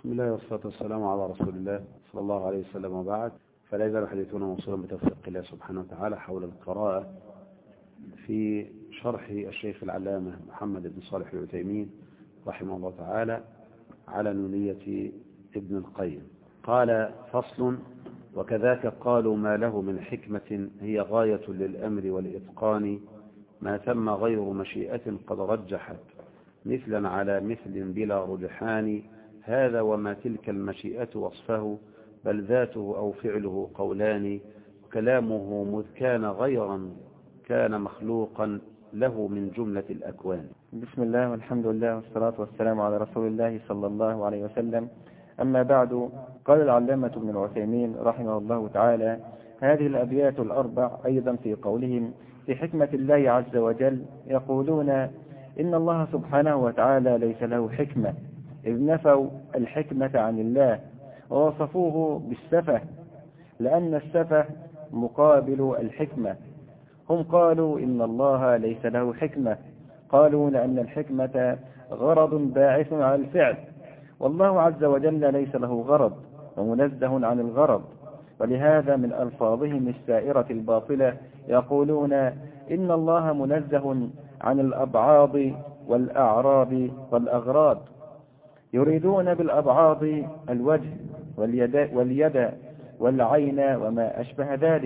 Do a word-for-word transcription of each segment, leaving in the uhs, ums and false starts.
بسم الله والصلاة والسلام على رسول الله صلى الله عليه وسلم وبعد. فلا يزال حديثنا موصولا بتوفيق الله سبحانه وتعالى حول القراءة في شرح الشيخ العلامة محمد بن صالح العثيمين رحمه الله تعالى على نونية ابن القيم. قال: فصل: وكذاك قالوا ما له من حكمة هي غاية للأمر والإتقان، ما ثم غير مشيئة قد رجحت مثلا على مثل بلا رجحان، هذا وما تلك المشيئة وصفه، بل ذاته أو فعله قولان، كلامه مذ كان غيرا كان مخلوقا له من جملة الأكوان. بسم الله والحمد لله والصلاة والسلام على رسول الله صلى الله عليه وسلم. أما بعد، قال العلامة ابن العثيمين رحمه الله تعالى: هذه الأبيات الأربع أيضا في قولهم في حكمة الله عز وجل يقولون إن الله سبحانه وتعالى ليس له حكمة، إذ نفوا الحكمة عن الله ووصفوه بالسفه، لأن السفه مقابل الحكمة. هم قالوا إن الله ليس له حكمة، قالوا لأن الحكمة غرض باعث على الفعل، والله عز وجل ليس له غرض ومنزه عن الغرض، ولهذا من ألفاظهم السائرة الباطلة يقولون إن الله منزه عن الأبعاض والأعراض والأغراض. يريدون بالأبعاض الوجه واليد, واليد والعين وما أشبه ذلك،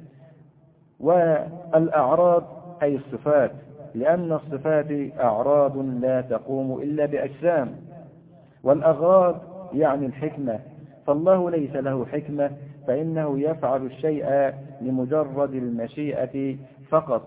والأعراض أي الصفات، لأن الصفات أعراض لا تقوم إلا بأجسام، والأغراض يعني الحكمة، فالله ليس له حكمة، فإنه يفعل الشيء لمجرد المشيئة فقط،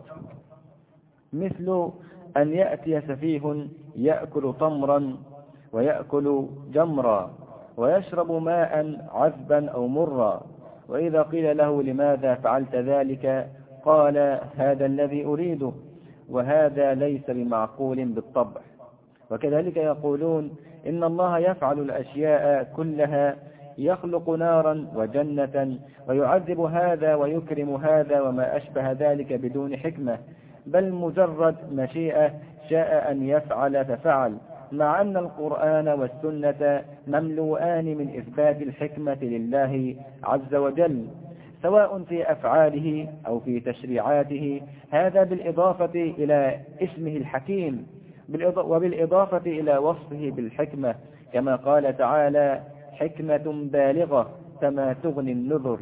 مثل أن يأتي سفيه يأكل تمرا ويأكل جمرا ويشرب ماء عذبا أو مرا، وإذا قيل له لماذا فعلت ذلك قال هذا الذي أريده، وهذا ليس بمعقول بالطبع. وكذلك يقولون إن الله يفعل الأشياء كلها، يخلق نارا وجنة ويعذب هذا ويكرم هذا وما أشبه ذلك بدون حكمة، بل مجرد مشيئة شاء أن يفعل ففعل، مع أن القرآن والسنة مملوءان من إثبات الحكمة لله عز وجل، سواء في أفعاله أو في تشريعاته، هذا بالإضافة إلى اسمه الحكيم وبالإضافة إلى وصفه بالحكمة، كما قال تعالى: حكمة بالغة فما تغني النذر.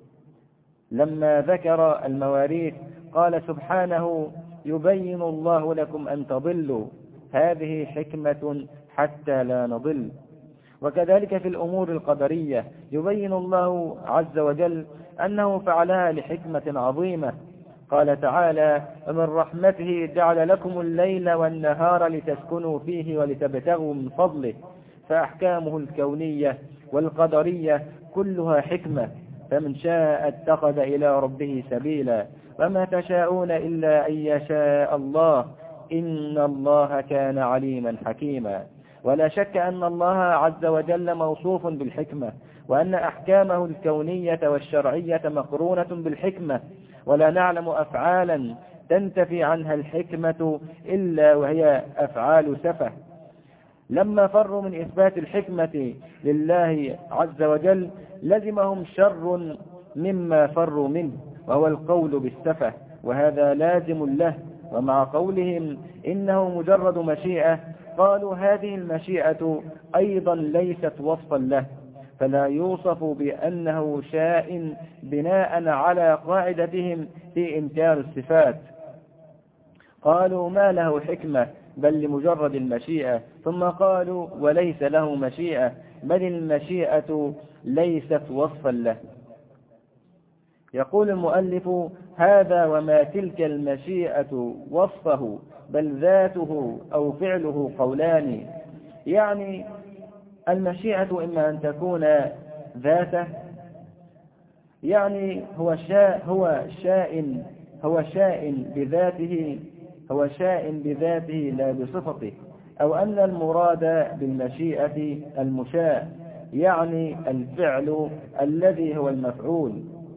لما ذكر المواريث قال سبحانه: يبين الله لكم أن تضلوا، هذه حكمة حتى لا نضل. وكذلك في الأمور القدرية يبين الله عز وجل أنه فعلها لحكمة عظيمة، قال تعالى: ومن رحمته جعل لكم الليل والنهار لتسكنوا فيه ولتبتغوا من فضله، فأحكامه الكونية والقدرية كلها حكمة، فمن شاء اتخذ إلى ربه سبيلا، وما تشاءون إلا أن يشاء الله، إن الله كان عليما حكيما. ولا شك أن الله عز وجل موصوف بالحكمة، وأن أحكامه الكونية والشرعية مقرونة بالحكمة، ولا نعلم أفعالا تنتفي عنها الحكمة إلا وهي أفعال سفه. لما فروا من إثبات الحكمة لله عز وجل لزمهم شر مما فروا منه، وهو القول بالسفه، وهذا لازم له. ومع قولهم إنه مجرد مشيئة، قالوا هذه المشيئة أيضا ليست وصفا له، فلا يوصف بأنه شاء بناء على قاعدتهم في إنكار الصفات. قالوا ما له حكمة بل لمجرد المشيئة، ثم قالوا وليس له مشيئة بل المشيئة ليست وصفا له. يقول المؤلف: هذا وما تلك المشيئة وصفه، بل ذاته أو فعله قولان. يعني المشيئة إما أن تكون ذاته، يعني هو شاء هو شاء هو شاء بذاته هو شاء بذاته لا بصفته، أو أن المراد بالمشيئة المشاء، يعني الفعل الذي هو المفعول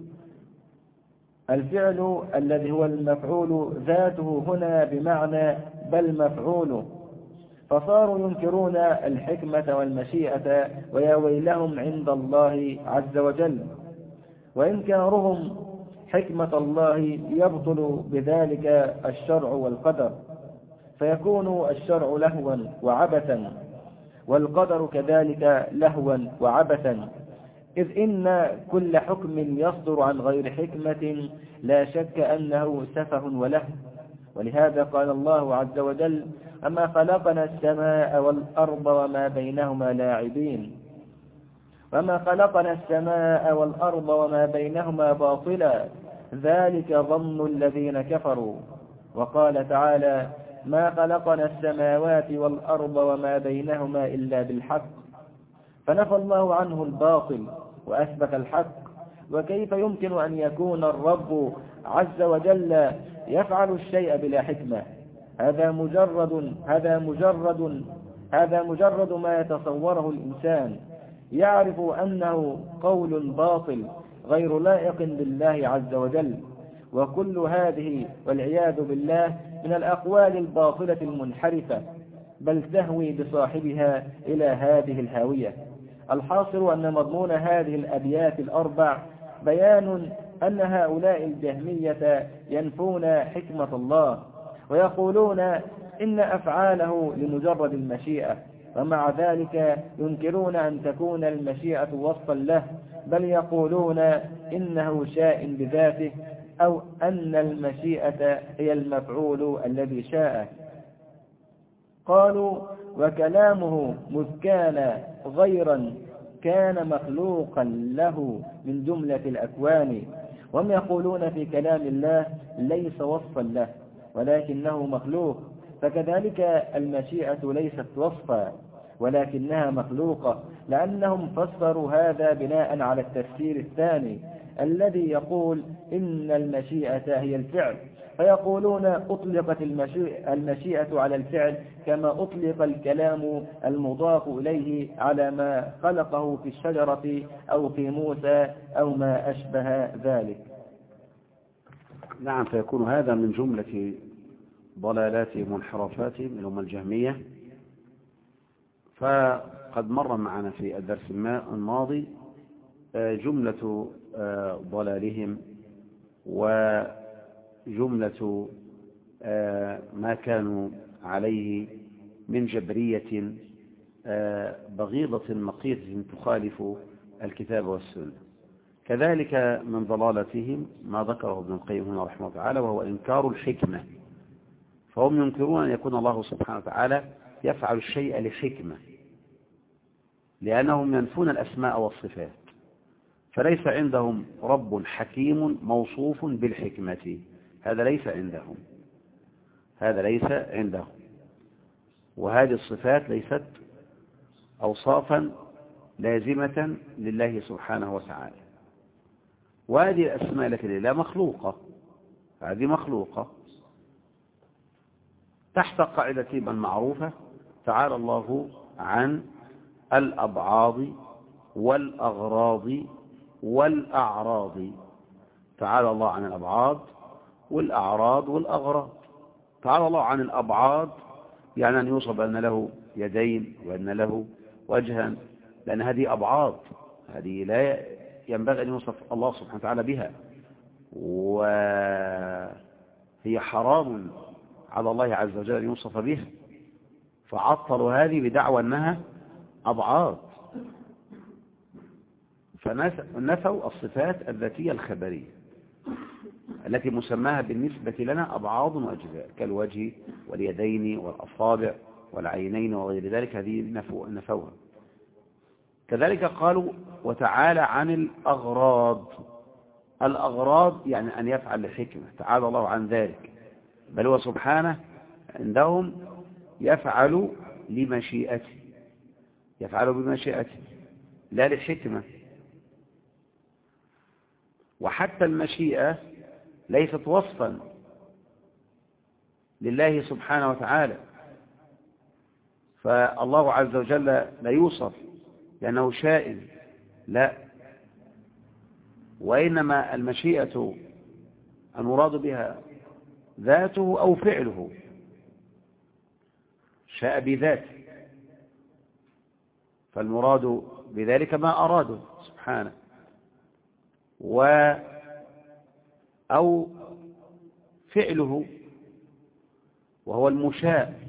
الفعل الذي هو المفعول ذاته هنا بمعنى بل مفعوله، فصاروا ينكرون الحكمة والمشيئة ويا ويلهم عند الله عز وجل. وإنكارهم حكمة الله يبطل بذلك الشرع والقدر، فيكون الشرع لهوا وعبثا، والقدر كذلك لهوا وعبثا، إذ إن كل حكم يصدر عن غير حكمة لا شك أنه سفه ولهو. ولهذا قال الله عز وجل: أما خلقنا السماء والأرض وما بينهما لاعبين وما خلقنا السماء والأرض وما بينهما باطلا ذلك ظن الذين كفروا. وقال تعالى: ما خلقنا السماوات والأرض وما بينهما إلا بالحق. فنفى الله عنه الباطل وأثبت الحق. وكيف يمكن أن يكون الرب عز وجل يفعل الشيء بلا حكمة؟ هذا مجرد هذا مجرد هذا مجرد ما يتصوره الإنسان، يعرف أنه قول باطل غير لائق بالله عز وجل. وكل هذه والعياذ بالله من الأقوال الباطلة المنحرفة، بل تهوي بصاحبها إلى هذه الهاوية. الحاصل أن مضمون هذه الأبيات الأربع بيان أن هؤلاء الجهمية ينفون حكمة الله، ويقولون إن أفعاله لمجرد المشيئة، ومع ذلك ينكرون أن تكون المشيئة وصفا له، بل يقولون إنه شاء بذاته، أو أن المشيئة هي المفعول الذي شاء. قالوا: وكلامه مذ كان غيرا كان مخلوقا له من جملة الأكوان. وهم يقولون في كلام الله ليس وصفا له ولكنه مخلوق، فكذلك المشيئة ليست وصفا ولكنها مخلوقة، لأنهم فسروا هذا بناء على التفسير الثاني الذي يقول إن المشيئة هي الفعل، فيقولون أطلقت المشيئة على الفعل كما أطلق الكلام المضاف إليه على ما خلقه في الشجرة أو في موسى أو ما أشبه ذلك. نعم، فيكون هذا من جملة ضلالاتهم وانحرافاتهم اللي هم الجهمية. فقد مر معنا في الدرس الماضي جملة ضلالهم وجملة ما كانوا عليه من جبرية بغيضة مقيتة تخالف الكتاب والسنة. كذلك من ضلالتهم ما ذكره ابن القيم هنا رحمه الله تعالى، وهو إنكار الحكمة. فهم ينكرون أن يكون الله سبحانه وتعالى يفعل الشيء لحكمة، لأنهم ينفون الأسماء والصفات، فليس عندهم رب حكيم موصوف بالحكمة. هذا ليس عندهم هذا ليس عندهم وهذه الصفات ليست أوصافا لازمة لله سبحانه وتعالى. وهذه الأسماء التي لله مخلوقة، هذه مخلوقة تحت قاعدة معروفة: تعالى الله عن الأبعاض والأغراض والأعراض. تعالى الله عن الأبعاض والأعراض والأغراض. تعالى الله عن الأبعاض يعني أن يوصف بأن له يدين وأن له وجها، لأن هذه أبعاض، هذه لا ينبغي أن يوصف الله سبحانه وتعالى بها، وهي حرام على الله عز وجل أن يوصف بها، فعطلوا هذه بدعوى أنها أبعاض، فنفوا الصفات الذاتية الخبرية التي مسماها بالنسبة لنا أبعاض وأجزاء كالوجه واليدين والأصابع والعينين وغير ذلك، هذه نفوها. كذلك قالوا: وتعالى عن الأغراض. الأغراض يعني أن يفعل لحكمة، تعالى الله عن ذلك، بل هو سبحانه عندهم يفعل لمشيئته، يفعل بمشيئته لا لحكمة. وحتى المشيئة ليست وصفا لله سبحانه وتعالى، فالله عز وجل لا يوصف لأنه شائن، لا، وإنما المشيئة المراد بها ذاته أو فعله. شاء بذاته، فالمراد بذلك ما أراده سبحانه، و أو فعله وهو المشاء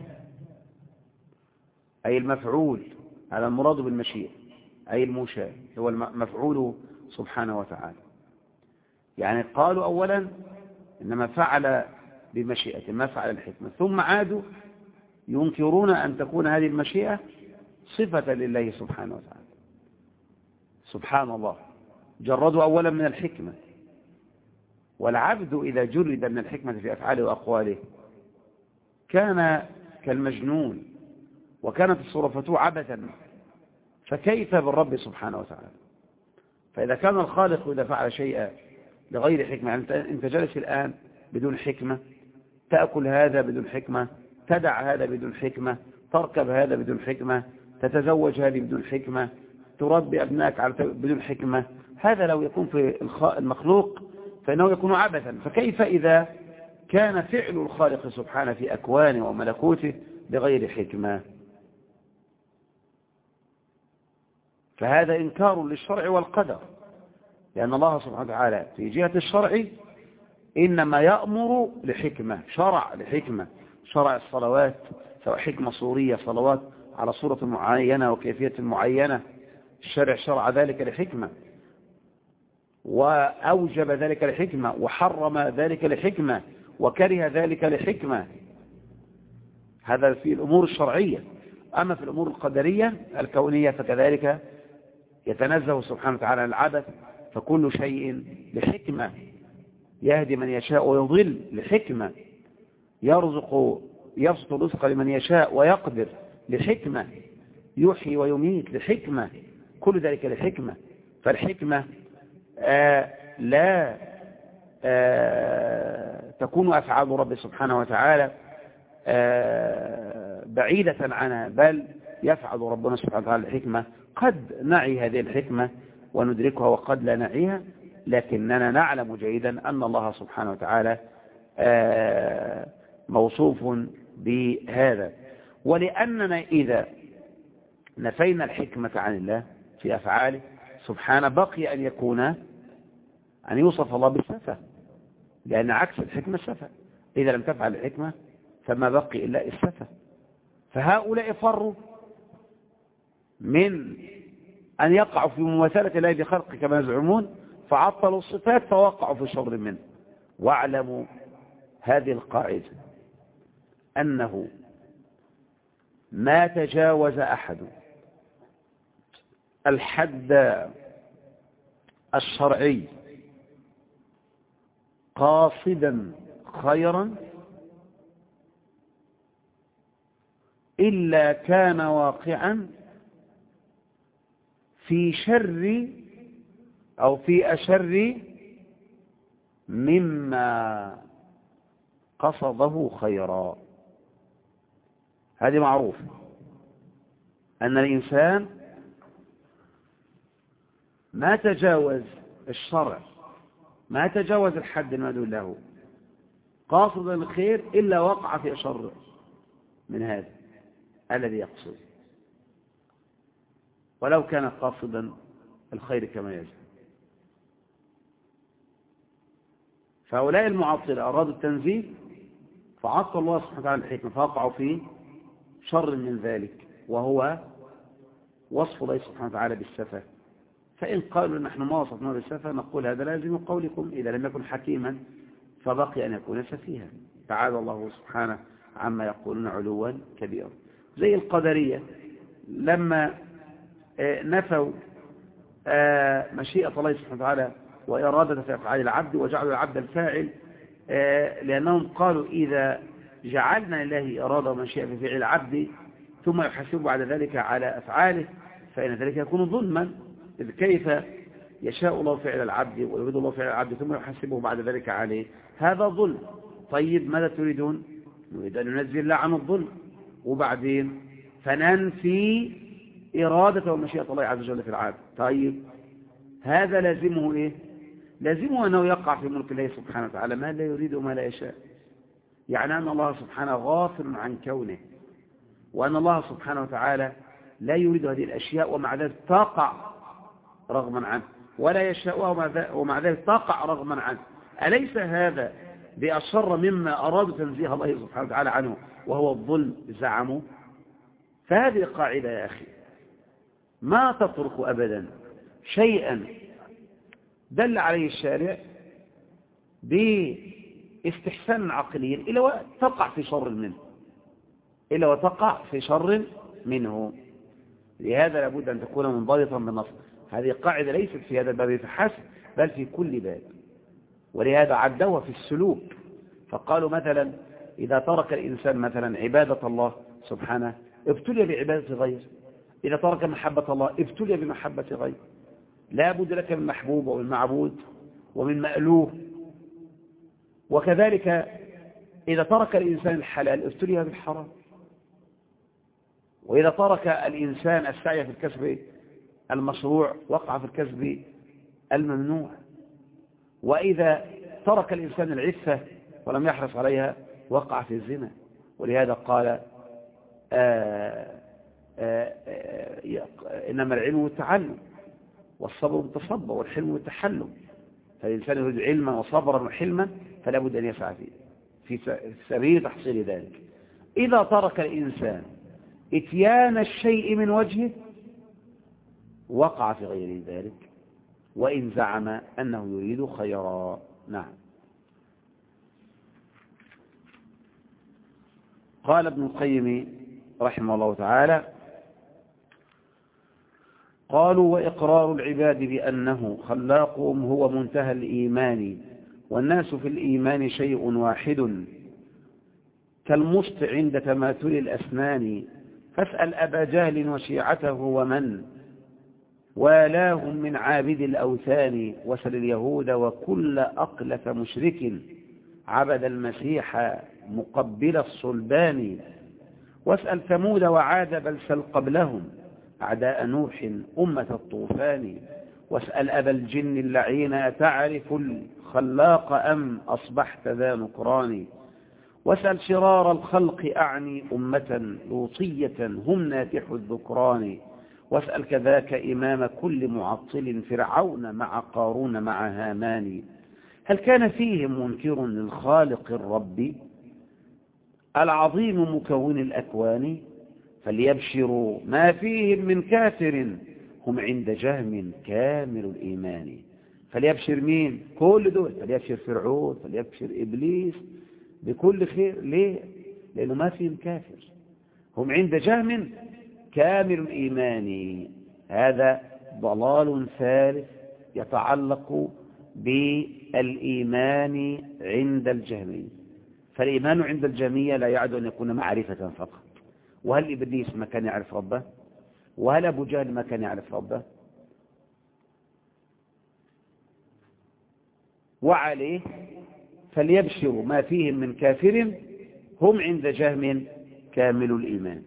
أي المفعول، هذا المراد بالمشيئة، أي المشاء هو المفعول سبحانه وتعالى. يعني قالوا أولا إنما فعل بمشيئة، ما فعل الحكمة، ثم عادوا ينكرون أن تكون هذه المشيئة صفة لله سبحانه وتعالى. سبحان الله، جردوا أولا من الحكمة، والعبد إذا جرد من الحكمة في أفعاله وأقواله كان كالمجنون، وكانت تصرفاته عبثا، فكيف بالرب سبحانه وتعالى؟ فإذا كان الخالق إذا فعل شيئا لغير حكمة، يعني أنت جالس الآن بدون حكمة، تأكل هذا بدون حكمة، تدع هذا بدون حكمة، تركب هذا بدون حكمة، تتزوج هذه بدون حكمة، تربي أبنائك بدون حكمة، هذا لو يكون في المخلوق فإنه يكون عبثا، فكيف إذا كان فعل الخالق سبحانه في أكوانه وملكوته بغير حكمة؟ فهذا إنكار للشرع والقدر، لأن الله سبحانه وتعالى في جهة الشرع إنما يأمر لحكمة، شرع لحكمة، شرع الصلوات سواء حكمة صورية، صلوات على صورة معينة وكيفية معينة، الشرع شرع ذلك لحكمة، وأوجب ذلك لحكمة، وحرم ذلك لحكمة، وكره ذلك لحكمة. هذا في الأمور الشرعية. أما في الأمور القدرية الكونية فكذلك يتنزه سبحانه وتعالى عن العبث، فكل شيء لحكمة، يهدي من يشاء ويضل لحكمة، يرزق يبسط الرزق لمن يشاء ويقدر لحكمة، يحيي ويميت لحكمة، كل ذلك لحكمة. فالحكمة آه لا آه تكون أفعال رب سبحانه وتعالى آه بعيدة عنها، بل يفعل ربنا سبحانه وتعالى الحكمة، قد نعي هذه الحكمة وندركها وقد لا نعيها، لكننا نعلم جيدا أن الله سبحانه وتعالى آه موصوف بهذا. ولأننا إذا نفينا الحكمة عن الله في أفعاله سبحانه بقي أن يكون أن يوصف الله بالسفة، لأن عكس الحكمة السفة، إذا لم تفعل الحكمة فما بقي إلا السفة. فهؤلاء فروا من أن يقعوا في مماثلة الله بخلقه كما يزعمون، فعطلوا الصفات فوقعوا في شر منه. واعلموا هذه القاعدة أنه ما تجاوز أحد الحد الشرعي قاصدا خيرا إلا كان واقعا في شر أو في أشر مما قصده خيرا. هذه معروف أن الإنسان ما تجاوز الشرع، ما تجاوز الحد المأذون له قاصدا الخير إلا وقع في أشر من هذا الذي يقصد، ولو كان قاصدا الخير كما يجب. فهؤلاء المعطلة أرادوا التنزيه فعطل الله سبحانه وتعالى الحكمة فوقعوا في شر من ذلك، وهو وصف الله سبحانه وتعالى بالسفة. فإن قالوا نحن ما وصفناه بالسفة نقول هذا لازم قولكم، إذا لم يكن حكيما فبقي أن يكون سفيها. تعالى الله سبحانه عما يقولون علوا كبيرا. زي القدرية لما نفوا مشيئة الله سبحانه وتعالى وإرادة في أفعال العبد وجعلوا العبد الفاعل، لأنهم قالوا إذا جعلنا لله إرادة ومشيئة في فعل العبد ثم يحاسب بعد ذلك على أفعاله فإن ذلك يكون ظلما، إذ كيف يشاء الله فعل العبد ويريد الله فعل العبد ثم يحاسبه بعد ذلك عليه؟ هذا ظلم. طيب ماذا تريدون؟ نريد أن ننزل الله عن الظلم، وبعدين فننفي إرادة ومشيئة الله عز وجل في العبد. طيب هذا لازمه إيه؟ لازمه أنه يقع في ملك الله سبحانه وتعالى ما لا يريد وما لا يشاء، يعني أن الله سبحانه غافل عن كونه وأن الله سبحانه وتعالى لا يريد هذه الأشياء ومع ذلك تقع رغما عنه، ولا يشاءها ومع ذلك تقع رغما عنه. أليس هذا بأشر مما أرادوا تنزيه الله سبحانه وتعالى عنه وهو الظلم زعموا؟ فهذه قاعدة يا أخي، ما تترك أبدا شيئا دل عليه الشارع باستحسان عقلي إلا وتقع في شر منه إلا وتقع في شر منه. لهذا لابد أن تكون منضبطا بالنص. هذه قاعدة ليست في هذا الباب فحسب بل في كل باب، ولهذا عدوها في السلوك، فقالوا مثلا إذا ترك الإنسان مثلا عبادة الله سبحانه ابتلي بعبادة غير، إذا ترك محبة الله ابتلي بمحبة غير. لا بد لك من محبوب ومن معبود ومن مألوه. وكذلك إذا ترك الإنسان الحلال ابتلي بالحرام، وإذا ترك الإنسان السعي في الكسب المشروع وقع في الكسب الممنوع، وإذا ترك الإنسان العفة ولم يحرص عليها وقع في الزنا. ولهذا قال آآ آآ آآ إنما العلم والتعلم والصبر والتصبر والحلم والتحلم. فالإنسان يريد علما وصبرا وحلما فلا بد أن يسعى فيه في سبيل تحصيل ذلك. إذا ترك الإنسان إتيان الشيء من وجهه وقع في غير ذلك وإن زعم أنه يريد خيرا. نعم. قال ابن القيم رحمه الله تعالى: قالوا وإقرار العباد بأنه خلاقهم هو منتهى الإيمان، والناس في الإيمان شيء واحد كالمشط عند تماثل الأسنان، فاسأل أبا جهل وشيعته ومن والاهم من عابد الأوثان، وسل اليهود وكل أقلف مشرك عبد المسيح مقبل الصلبان، واسأل ثمود وعاد بل سل قبلهم أعداء نوح أمة الطوفان، واسأل أبا الجن اللعين تعرف الخلاق أم أصبحت ذا نكران، واسأل شرار الخلق أعني أمة لوطية هم ناتح الذكران، واسأل كذاك إمام كل معطل فرعون مع قارون مع هامان، هل كان فيهم منكر للخالق الرب العظيم مكون الأكوان، فليبشروا ما فيهم من كافر هم عند جهم كامل الإيمان. فليبشر مين؟ كل دول، فليبشر فرعون، فليبشر إبليس بكل خير. ليه؟ لأنه ما فيهم كافر، هم عند جهم كامل الإيمان. هذا ضلال ثالث يتعلق بالإيمان عند الجهمية. فالإيمان عند الجهمية لا يعد أن يكون معرفة فقط. وهل إبليس ما كان يعرف ربه؟ وهل أبو جهل ما كان يعرف ربه؟ وعليه فليبشروا ما فيهم من كافر هم عند جهم كامل الإيمان.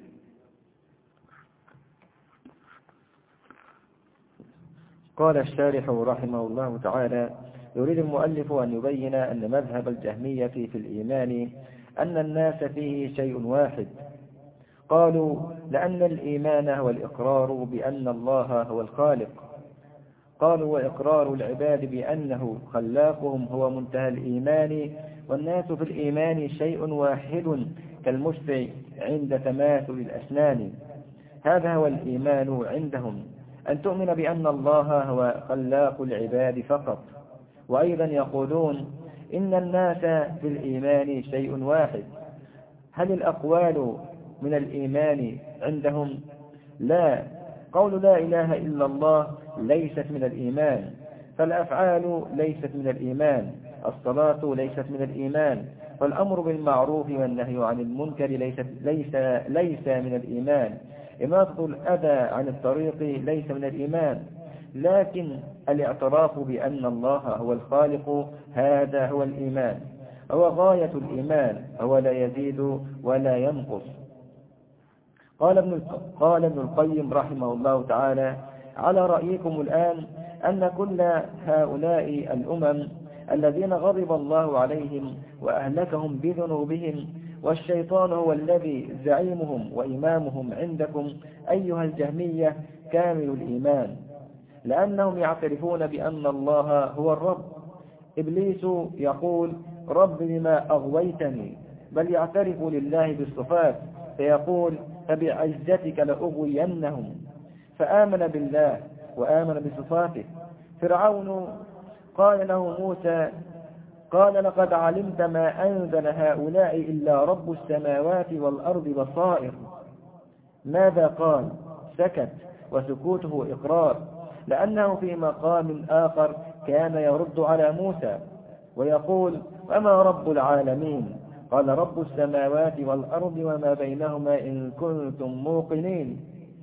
قال الشارح رحمه الله تعالى: يريد المؤلف أن يبين أن مذهب الجهمية في الإيمان أن الناس فيه شيء واحد. قالوا لأن الإيمان هو الإقرار بأن الله هو الخالق. قالوا وإقرار العباد بأنه خلاقهم هو منتهى الإيمان، والناس في الإيمان شيء واحد كالمشفع عند تماثل الأسنان. هذا هو الإيمان عندهم، أن تؤمن بأن الله هو خلاق العباد فقط. وأيضا يقولون إن الناس في الإيمان شيء واحد. هل الأقوال من الإيمان عندهم؟ لا، قول لا إله إلا الله ليست من الإيمان، فالأفعال ليست من الإيمان، الصلاة ليست من الإيمان، والأمر بالمعروف والنهي عن المنكر ليس, ليس, ليس من الإيمان، إماطة الأذى عن الطريق ليس من الإيمان. لكن الاعتراف بأن الله هو الخالق هذا هو الإيمان، هو غاية الإيمان، هو لا يزيد ولا ينقص. قال ابن قال ابن القيم رحمه الله تعالى: على رأيكم الآن أن كل هؤلاء الأمم الذين غضب الله عليهم وأهلكهم بذنوبهم والشيطان هو الذي زعيمهم وإمامهم عندكم أيها الجهمية كامل الإيمان، لأنهم يعترفون بأن الله هو الرب. إبليس يقول رب بما أغويتني، بل يعترف لله بالصفات فيقول فبعزتك لأغوينهم، فآمن بالله وآمن بصفاته. فرعون قال له موسى قال لقد علمت ما أنزل هؤلاء إلا رب السماوات والأرض بصائر. ماذا قال؟ سكت، وسكوته إقرار، لأنه في مقام آخر كان يرد على موسى ويقول وما رب العالمين؟ قال رب السماوات والأرض وما بينهما إن كنتم موقنين.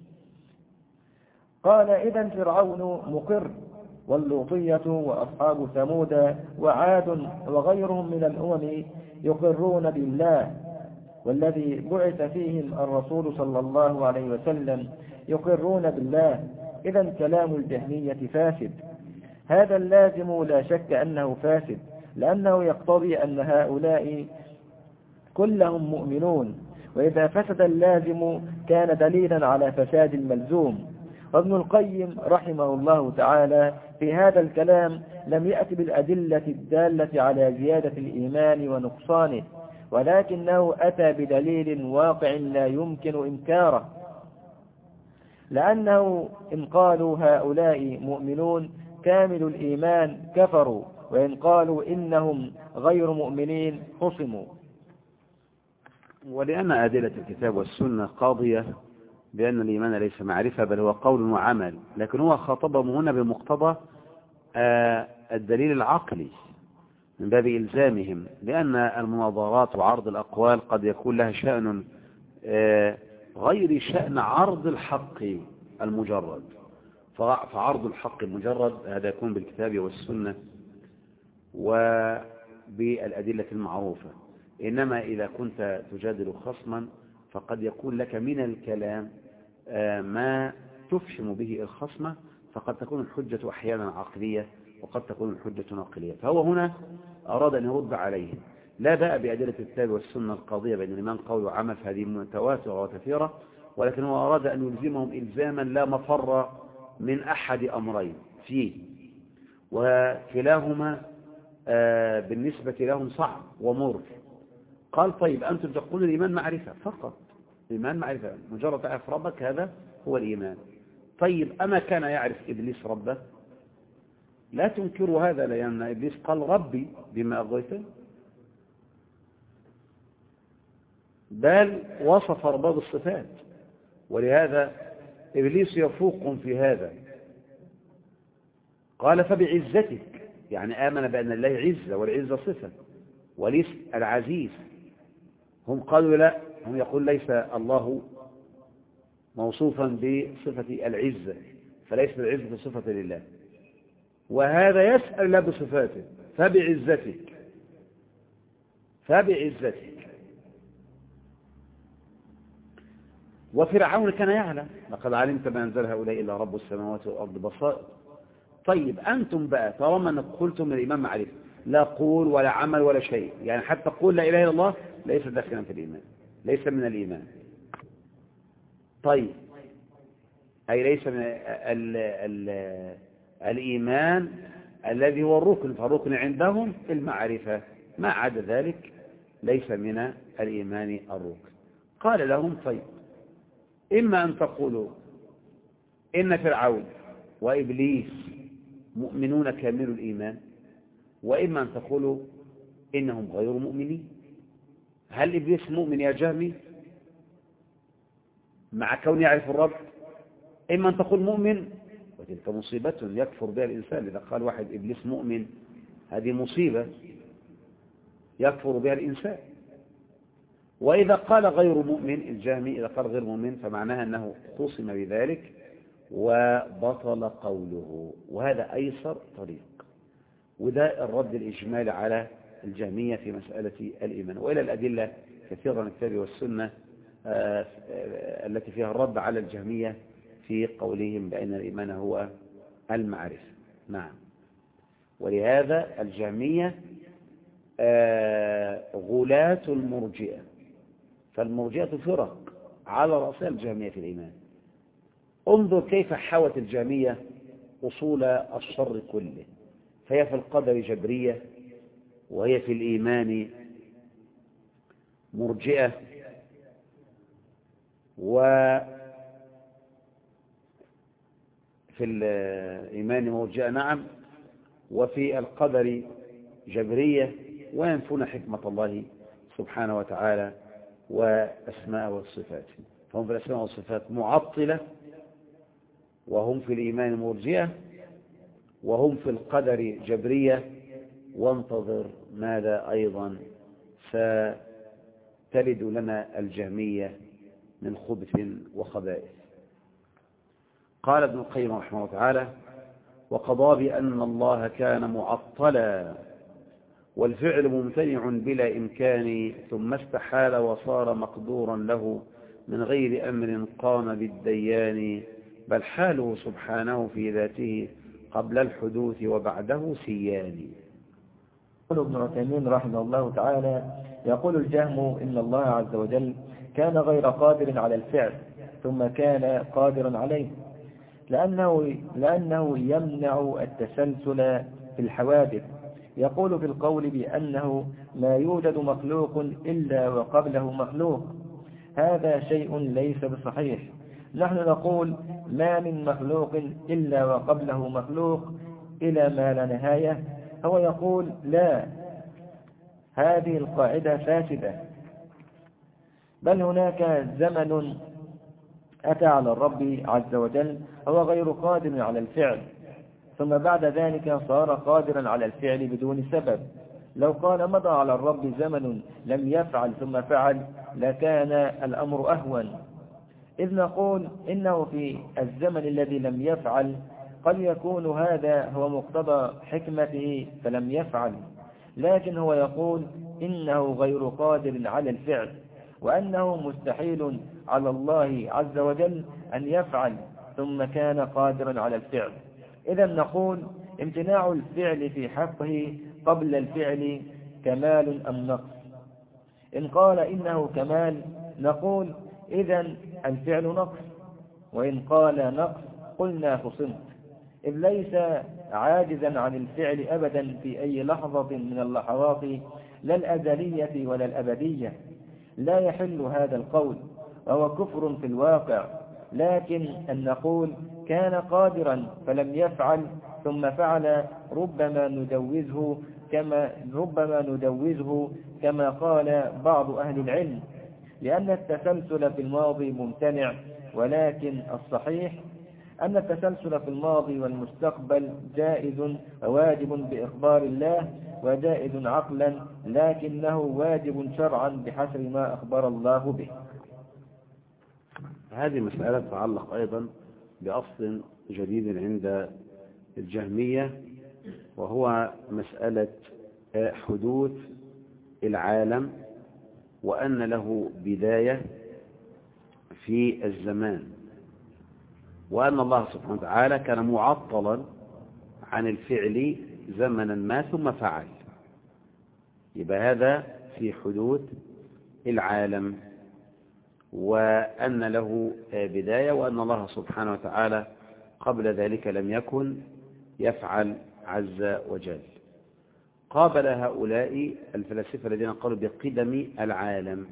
قال إذن فرعون مقر، واللوطية وأصحاب ثمود وعاد وغيرهم من الأمم يقرون بالله، والذي بعث فيهم الرسول صلى الله عليه وسلم يقرون بالله. إذن كلام الجهمية فاسد. هذا اللازم لا شك أنه فاسد، لأنه يقتضي أن هؤلاء كلهم مؤمنون، وإذا فسد اللازم كان دليلا على فساد الملزوم. وابن القيم رحمه الله تعالى في هذا الكلام لم يأت بالأدلة الدالة على زيادة الإيمان ونقصانه، ولكنه أتى بدليل واقع لا يمكن إنكاره، لأنه إن قالوا هؤلاء مؤمنون كامل الإيمان كفروا، وإن قالوا إنهم غير مؤمنين خصموا. ولأن أدلة الكتاب والسنة قاضية بأن الإيمان ليس معرفة بل هو قول وعمل، لكن هو خاطبهم هنا بمقتضى الدليل العقلي من باب إلزامهم، لأن المناظرات وعرض الأقوال قد يكون لها شأن غير شأن عرض الحق المجرد. فعرض الحق المجرد هذا يكون بالكتاب والسنة وبالأدلة المعروفة، إنما إذا كنت تجادل خصما فقد يكون لك من الكلام ما تفهم به الخصم، فقد تكون الحجة أحيانا عقلية وقد تكون الحجة نقلية. فهو هنا أراد أن يرد عليه، لا باء بأدلة الكتاب والسنة القاضية بين الإيمان قول وعمل، هذه متواترة وكثيرة، ولكن هو أراد أن يلزمهم إلزاما لا مفر من أحد أمرين فيه، وكلاهما بالنسبة لهم صعب ومر. قال طيب أنتم تقولون الإيمان معرفة فقط، الإيمان معرفة مجرد تعرف ربك هذا هو الإيمان. طيب أما كان يعرف إبليس ربه؟ لا تنكروا هذا، لأن إبليس قال ربي بما أغويته، بل وصف رباب الصفات، ولهذا إبليس يفوق في هذا. قال فبعزتك، يعني آمن بأن الله عزة والعزة صفة وليس العزيز. هم قالوا لا، هم يقول ليس الله موصوفا بصفة العزة، فليس العزة صفة لله، وهذا يسأل الله بصفاته فبعزتك فبعزتك. وفرعون كان يعلم لقد علمت ما أنزل هؤلاء إلا رب السماوات والأرض بصائر. طيب أنتم بقى طالما أنكم قلتم الإيمان معرفة، لا قول ولا عمل ولا شيء، يعني حتى قول لا إله إلا الله ليس داخلا في الإيمان، ليس من الإيمان. طيب أي ليس من ال ال الإيمان الذي هو الركن، فالركن عندهم المعرفة، ما عدا ذلك ليس من الإيمان الركن. قال لهم طيب إما أن تقولوا إن فرعون وإبليس مؤمنون كامل الإيمان، وإما أن تقولوا إنهم غير مؤمنين. هل إبليس مؤمن يا جهمي مع كون يعرف الرب؟ إما أن تقول مؤمن، وتلك مصيبة يكفر بها الإنسان. إذا قال واحد إبليس مؤمن هذه مصيبة يكفر بها الإنسان. وإذا قال غير مؤمن الجهمي، إذا قال غير مؤمن فمعناها أنه خصم بذلك وبطل قوله، وهذا أيسر طريق، وده الرد الإجمالي على الجهمية في مسألة الإيمان. وإلى الأدلة كثيرا الكتاب والسنة التي فيها الرد على الجهمية في قولهم بأن الإيمان هو المعرفة. نعم، ولهذا الجهمية غلاة المرجئة، فالمرجئة فرق على رأسها الجهمية في الإيمان. انظر كيف حوت الجهمية أصول الشر كله، فهي في القدر جبرية، وهي في الإيمان مرجئة، وفي الإيمان مرجئة نعم، وفي القدر جبرية، وينفون حكمة الله سبحانه وتعالى وأسماء والصفات. فهم في الأسماء والصفات معطلة، وهم في الإيمان مرجئة، وهم في القدر جبرية. وانتظر ماذا أيضا ستلد لنا الجهمية من خبث وخبائث. قال ابن القيم رحمه الله تعالى: وقضى بأن الله كان معطلا والفعل ممتنع بلا إمكان، ثم استحال وصار مقدورا له من غير أمر قام بالديان، بل حاله سبحانه في ذاته قبل الحدوث وبعده سيان. يقول ابن عثيمين رحمه الله تعالى: يقول الجهم إن الله عز وجل كان غير قادر على الفعل ثم كان قادرا عليه، لأنه, لأنه يمنع التسلسل في الحوادث. يقول في القول بأنه ما يوجد مخلوق إلا وقبله مخلوق، هذا شيء ليس بصحيح. نحن نقول ما من مخلوق إلا وقبله مخلوق إلى ما لا نهاية. هو يقول لا، هذه القاعدة فاسدة، بل هناك زمن أتى على الرب عز وجل هو غير قادر على الفعل، ثم بعد ذلك صار قادرا على الفعل بدون سبب. لو قال مضى على الرب زمن لم يفعل ثم فعل لكان الأمر أهون، إذ نقول إنه في الزمن الذي لم يفعل قد يكون هذا هو مقتضى حكمته فلم يفعل، لكن هو يقول إنه غير قادر على الفعل، وأنه مستحيل على الله عز وجل أن يفعل ثم كان قادرا على الفعل. إذا نقول امتناع الفعل في حقه قبل الفعل كمال أم نقص؟ إن قال إنه كمال نقول إذن الفعل نقص، وإن قال نقص قلنا خصمت، إذ ليس عاجزا عن الفعل أبدا في أي لحظة من اللحظات، لا الأزلية ولا الأبدية. لا يحل هذا القول وهو كفر في الواقع، لكن أن نقول كان قادرا فلم يفعل ثم فعل ربما ندوزه كما ربما ندوزه كما قال بعض أهل العلم، لأن التسلسل في الماضي ممتنع، ولكن الصحيح أن التسلسل في الماضي والمستقبل جائز وواجب بإخبار الله، وجائز عقلا لكنه واجب شرعا بحسب ما أخبر الله به. هذه مسألة تتعلق أيضا بأصل جديد عند الجهمية، وهو مسألة حدوث العالم، وأن له بداية في الزمان، وأن الله سبحانه وتعالى كان معطلا عن الفعل زمنا ما ثم فعل. يبقى هذا في حدوث العالم، وأن له بداية، وأن الله سبحانه وتعالى قبل ذلك لم يكن يفعل عز وجل. قابل هؤلاء الفلاسفة الذين قالوا بقدم العالم،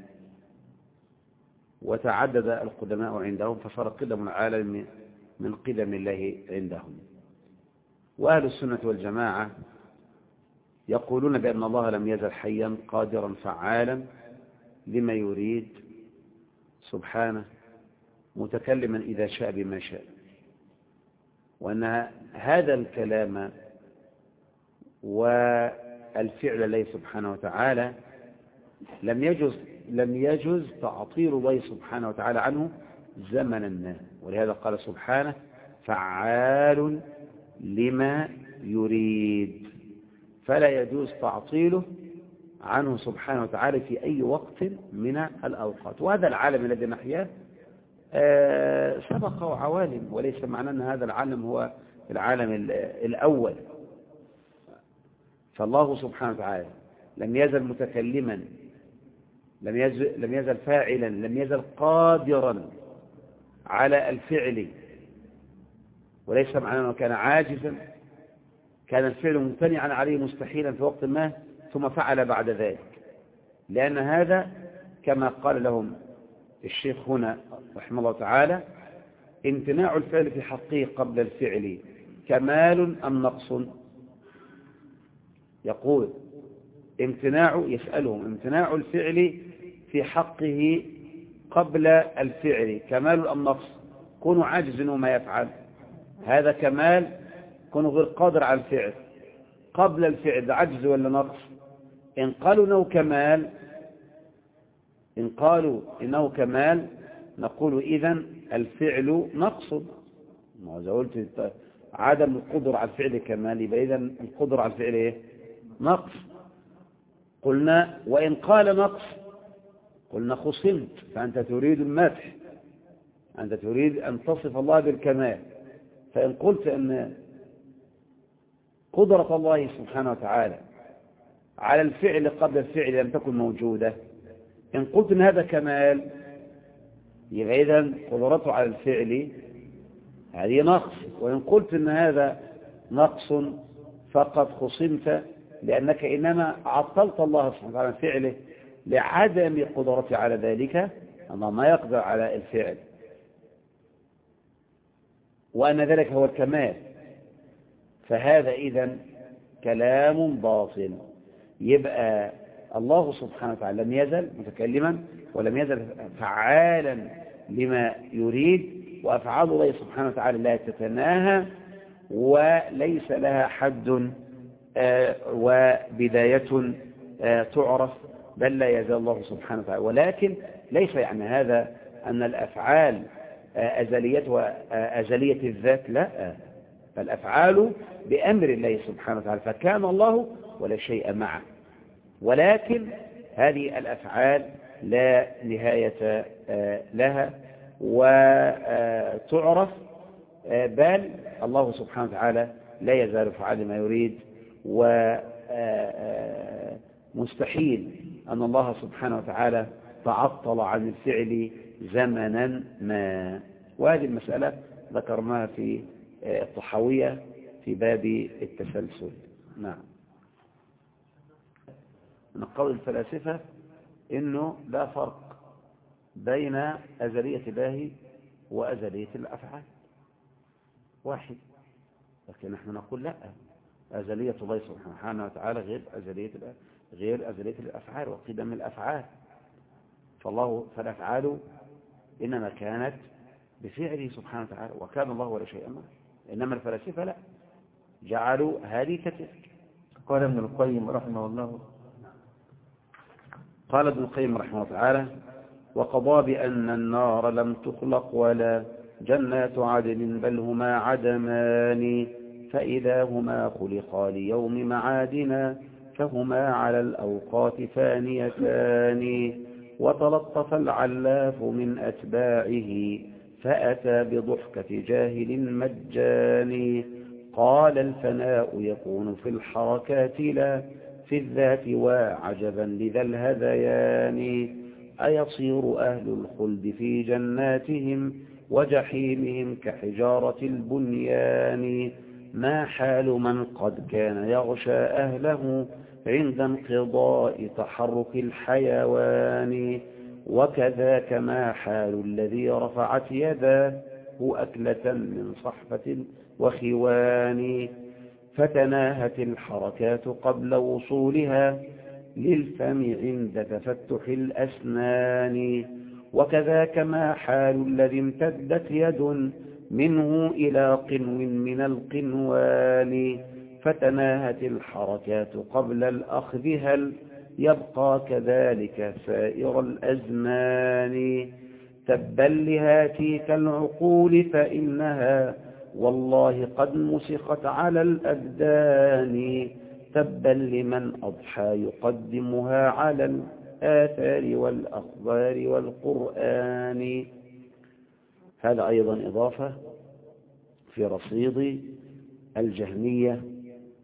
وتعدد القدماء عندهم فصار قدم العالم من قدم الله عندهم. وأهل السنة والجماعة يقولون بأن الله لم يزل حيا قادرا فعالا لما يريد سبحانه، متكلما إذا شاء بما شاء، وأن هذا الكلام والفعل الله سبحانه وتعالى لم يجوز لم يجوز تعطيل الله سبحانه وتعالى عنه زمنا ما، ولهذا قال سبحانه فعال لما يريد، فلا يجوز تعطيله عنه سبحانه وتعالى في أي وقت من الأوقات. وهذا العالم الذي نحياه سبقه عوالم، وليس معنى أن هذا العالم هو العالم الأول. فالله سبحانه وتعالى لم يزل متكلما لم يزل, لم يزل فاعلا، لم يزل قادرا على الفعل، وليس معنى أنه كان عاجزا، كان الفعل ممتنعا عليه مستحيلا في وقت ما ثم فعل بعد ذلك، لأن هذا كما قال لهم الشيخ هنا رحمه الله تعالى: امتناع الفعل في حقه قبل الفعل كمال أم نقص؟ يقول امتناع يسألهم امتناع الفعل في حقه قبل الفعل كمال أم نقص؟ كونوا عاجز وما يفعل هذا كمال، كونوا غير قادر على الفعل قبل الفعل عجز ولا نقص؟ إن قالوا إنه كمال إن قالوا إنه كمال نقول إذن الفعل نقص. إذا قلت عدم القدرة على الفعل كمال يبقى إذن القدرة على الفعل إيه؟ نقص. قلنا وإن قال نقص قلنا خصمت، فأنت تريد المدح، أنت تريد أن تصف الله بالكمال. فإن قلت أن قدرة الله سبحانه وتعالى على الفعل قبل الفعل لم تكن موجودة، إن قلت أن هذا كمال يبقى إذن قدرته على الفعل هذه نقص، وإن قلت أن هذا نقص فقد خصمت، لأنك إنما عطلت الله سبحانه وتعالى فعله لعدم قدرته على ذلك، الله ما يقدر على الفعل، وأن ذلك هو الكمال. فهذا إذن كلام باطل. يبقى الله سبحانه وتعالى لم يزل متكلما ولم يزل فعالا لما يريد، وأفعال الله سبحانه وتعالى لا تتناهى وليس لها حد آه وبداية آه تعرف، بل لا يزال الله سبحانه وتعالى. ولكن ليس يعني هذا أن الأفعال آه أزلية وأزلية الذات، لا، فالأفعال بأمر الله سبحانه وتعالى، فكان الله ولا شيء معه، ولكن هذه الأفعال لا نهاية لها وتعرف، بل الله سبحانه وتعالى لا يزال فعال ما يريد، ومستحيل أن الله سبحانه وتعالى تعطل عن الفعل زمنا ما. وهذه المسألة ذكرناها في الطحاوية في باب التسلسل. نعم. من قول الفلاسفة إنه لا فرق بين أزلية الله وأزلية الأفعال، واحد، لكن نحن نقول لا، أزلية الله سبحانه وتعالى غير أزلية غير أزلية الأفعال وقدم الأفعال. فالله فالأفعال إنما كانت بفعله سبحانه وتعالى، وكان الله ولا شيء معه. إنما الفلاسفة لا، جعلوا هذه كتلك. قال ابن القيم رحمه الله قال ابن القيم رحمه الله تعالى: وقضى بأن النار لم تخلق ولا جنات عدن بل هما عدمان، فإذا هما خلقا ليوم معادنا فهما على الأوقات فانيتان. وتلطف العلاف من أتباعه فأتى بضحكة جاهل مجاني. قال: الفناء يكون في الحركات لا في الذات، وعجبا لذا الهذيان. أيصير أهل الخلد في جناتهم وجحيمهم كحجارة البنيان؟ ما حال من قد كان يغشى أهله عند انقضاء تحرك الحيوان؟ وكذاك ما حال الذي رفعت يداه أكلة من صحفة وخوان، فتناهت الحركات قبل وصولها للفم عند تفتح الأسنان. وكذاك ما حال الذي امتدت يد منه إلى قنو من القنوان، فتناهت الحركات قبل الأخذ، هل يبقى كذلك سائر الأزمان؟ تبا لهاتيك العقول فإنها والله قد مسخت على الأبدان. تبا لمن أضحى يقدمها على الآثار والأخبار والقرآن. هذا أيضا إضافة في رصيد الجهمية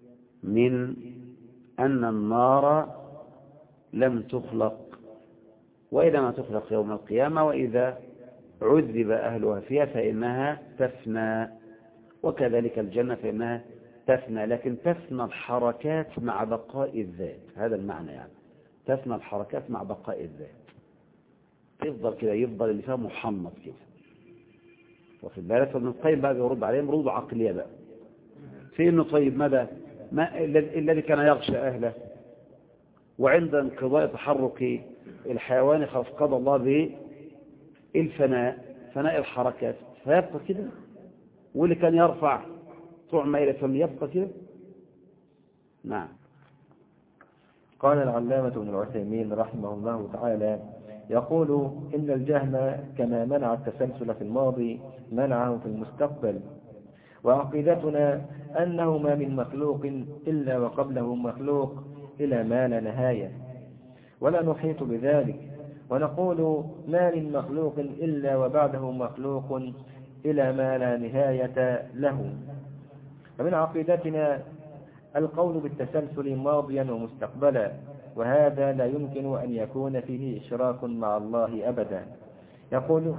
من أن النار لم تخلق وإلى ما تخلق يوم القيامة، وإذا عذب أهلها فيها فإنها تفنى، وكذلك الجنة فإنها تفنى، لكن تفنى الحركات مع بقاء الذات. هذا المعنى يعني، تفنى الحركات مع بقاء الذات، يفضل كده، يفضل اللي فيها محمد كده، واخد بالك. فابن القيم بقى بيرد عليهم رد عقلية بقى في إنه طيب ماذا ما الذي كان يغشى أهله، وعند انقضاء تحرك الحيوان خلاص قضى الله بالفناء، فناء الحركات، فيبقى كده. واللي كان يرفع طعم إلى فم يبقى كده. نعم. قال العلامة ابن العثيمين رحمه الله تعالى يقول إن الجهم كما منع التسلسل في الماضي منعه في المستقبل، وعقيدتنا أنه ما من مخلوق إلا وقبله مخلوق إلى ما لا نهاية، ولا نحيط بذلك، ونقول ما من مخلوق إلا وبعده مخلوق إلى ما لا نهاية له. فمن عقيدتنا القول بالتسلسل ماضيا ومستقبلا، وهذا لا يمكن أن يكون فيه إشراك مع الله أبدا. يقول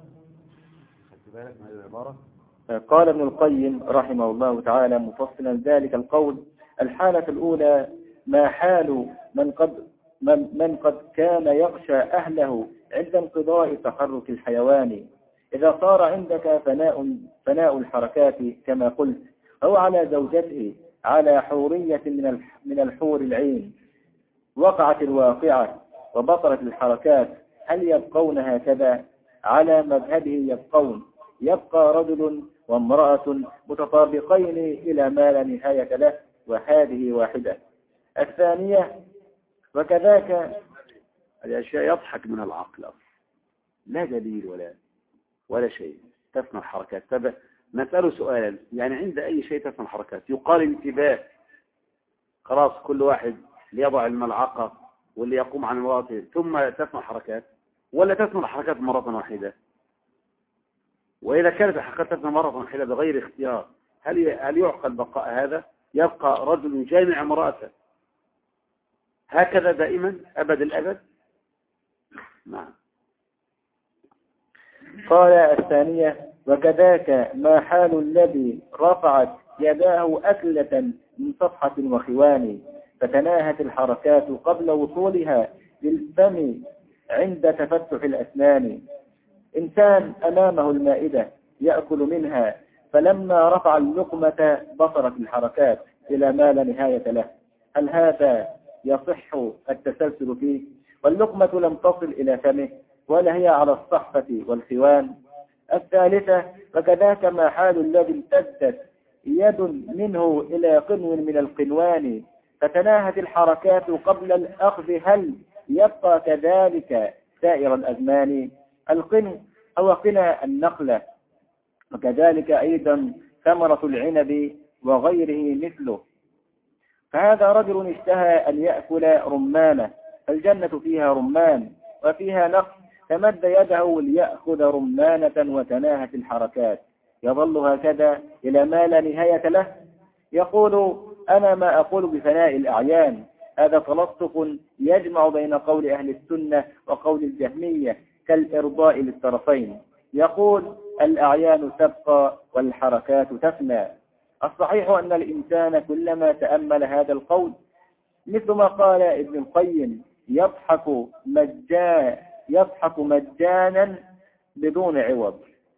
قال ابن القيم رحمه الله تعالى مفصلا ذلك القول: الحالة الأولى ما حال من قد من, من قد كان يغشى أهله عند انقضاء تحرك الحيوان، إذا صار عندك فناء فناء الحركات كما قلت، أو على زوجته على حورية من من الحور العين، وقعت الواقعة وبطلت الحركات، هل يبقون هكذا؟ على مذهبه يبقون، يبقى رجل وامرأة متطابقين إلى ما لا نهاية له، وهذه واحدة. الثانية وكذاك الأشياء يضحك من العقل، لا دليل ولا ولا شيء، تفنى الحركات. طب نسأله سؤالا، يعني عند أي شيء تفنى الحركات؟ يقال انتباه، خلاص كل واحد ليضع الملعقة واللي يقوم عن مراته ثم تفنى الحركات، ولا تفنى الحركات مرة واحدة؟ وإذا كانت الحركات تفنى مرة واحدة بغير اختيار، هل هل يعقل بقاء هذا؟ يبقى رجل جامع امرأته هكذا دائما أبد الأبد؟ نعم. قال الثانية وكذاك ما حال الذي رفعت يداه أكلة من صفحة وخوان، فتناهت الحركات قبل وصولها للفم عند تفتح الأسنان. إنسان أمامه المائدة يأكل منها، فلما رفع اللقمة بصرت الحركات إلى ما لا نهاية له، هل هذا يصح التسلسل فيه؟ واللقمة لم تصل إلى فمه ولا هي على الصحفة والخوان. الثالثة وكذاك ما حال الذي امتدت يد منه إلى قنو من القنوان، فتناهت الحركات قبل الأخذ، هل يبقى كذلك سائر الأزمان؟ القنو هو قنا النخلة، وكذلك أيضا ثمرة العنب وغيره مثله. فهذا رجل اشتهى أن يأكل رمانة، الجنة فيها رمان وفيها نخل، فمد يده ليأخذ رمانة وتناهت الحركات، يظل هكذا إلى ما لا نهاية له. يقول أنا ما أقول بفناء الأعيان، هذا تلطف يجمع بين قول أهل السنة وقول الجهمية كالإرضاء للطرفين. يقول الأعيان تبقى والحركات تفنى. الصحيح أن الإنسان كلما تأمل هذا القول مثل ما قال ابن القيم يضحك مجانا يضحك مجانا بدون عوض،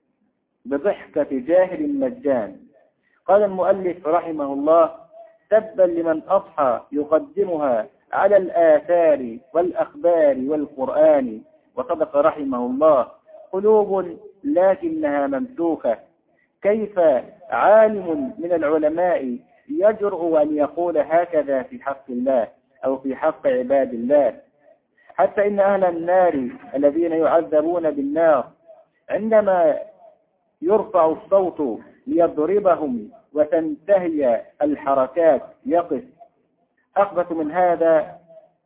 بضحكة جاهل مجان. قال المؤلف رحمه الله تبا لمن أضحى يقدمها على الآثار والأخبار والقرآن. وصدق رحمه الله قلوب لكنها ممسوخة، كيف عالم من العلماء يجرؤ أن يقول هكذا في حق الله أو في حق عباد الله؟ حتى إن أهل النار الذين يعذبون بالنار عندما يرفع الصوت ليضربهم وتنتهي الحركات يقف. أخبث من هذا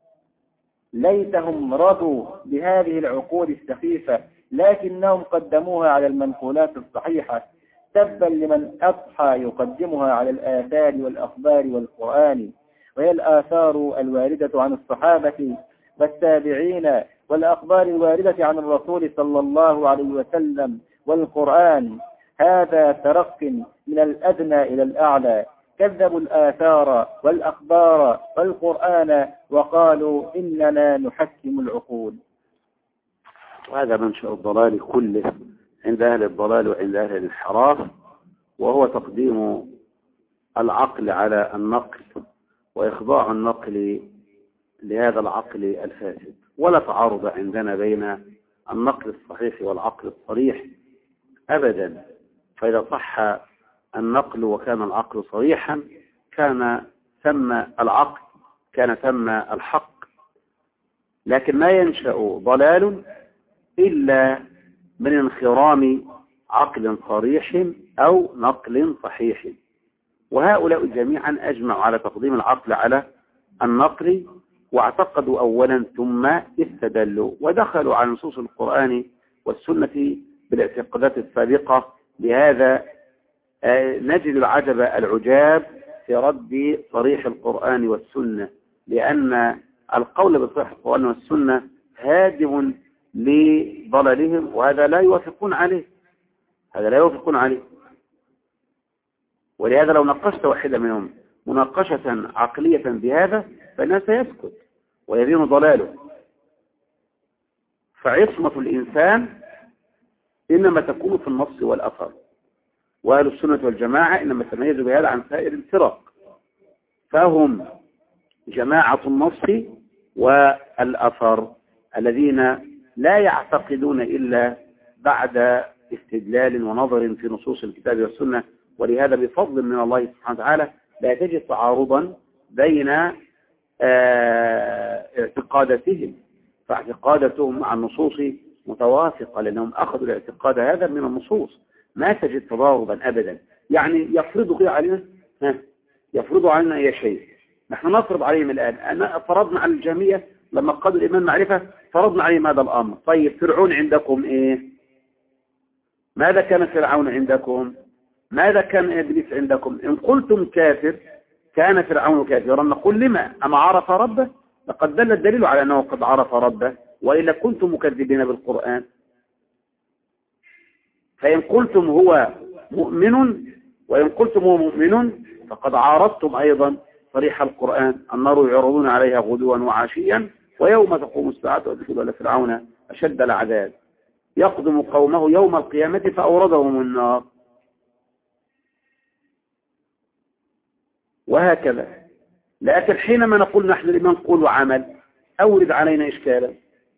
ليتهم رضوا بهذه العقول السخيفة لكنهم قدموها على المنقولات الصحيحة. تبا لمن أضحى يقدمها على الآثار والأخبار والقرآن، وهي الآثار الواردة عن الصحابة والتابعين والأخبار الواردة عن الرسول صلى الله عليه وسلم والقرآن، هذا ترق من الأدنى إلى الأعلى. كذبوا الآثار والأخبار والقرآن وقالوا إننا نحكم العقول. وهذا منشأ الضلال كله عند أهل الضلال وعند أهل الانحراف، وهو تقديم العقل على النقل وإخضاع النقل لهذا العقل الفاسد. ولا تعارض عندنا بين النقل الصحيح والعقل الصريح أبدا، فإذا صح النقل وكان العقل صريحا كان ثم العقل، كان ثم الحق. لكن ما ينشأ ضلال إلا من انخرام عقل صريح أو نقل صحيح، وهؤلاء جميعا أجمعوا على تقديم العقل على النقل، واعتقدوا أولا ثم استدلوا ودخلوا على نصوص القرآن والسنة بالاعتقادات السابقة. لهذا نجد العجب العجاب في رد صريح القرآن والسنة، لأن القول بصحيح القرآن والسنة هادم لضلالهم، وهذا لا يوافقون عليه، هذا لا يوافقون عليه. ولهذا لو ناقشت واحدة منهم مناقشة عقلية بهذا فالناس سيسكت ويبين ضلاله. فعصمة الإنسان إنما تكون في النص والأثر، وأهل السنة والجماعة إنما تميزوا بهذا عن سائر الفرق، فهم جماعة النص والأثر الذين لا يعتقدون إلا بعد استدلال ونظر في نصوص الكتاب والسنة. ولهذا بفضل من الله سبحانه وتعالى لا تجد تعارضا بين اعتقاداتهم، فاعتقاداتهم مع النصوص متوافقة لأنهم أخذوا الاعتقاد هذا من النصوص، ما تجد تضاربا أبدا. يعني يفرضوا علينا يفرضوا علينا أي شيء، نحن نفرض عليهم الآن. أنا فرضنا على الجميع لما قالوا الإيمان معرفة، فرضنا عليهم هذا الأمر. طيب فرعون عندكم إيه؟ ماذا كان فرعون عندكم؟ ماذا كان إبليس عندكم؟ إن قلتم كافر كان فرعون كافرا نقول لما؟ أما عرف ربه؟ لقد دل الدليل على أنه قد عرف ربه، وإلا كنتم مكذبين بالقرآن. فإن قلتم هو مؤمن وإن قلتم هو مؤمن فقد عارضتم أيضا صريح القرآن. النار يعرضون عليها غدوا وعشيا ويوم تقوم الساعة وادخلوا آل فرعون أشد العذاب يقدم قومه يوم القيامة فأوردهم النار، وهكذا. لكن حينما نقول نحن الإيمان قول وعمل أورد علينا إشكالا.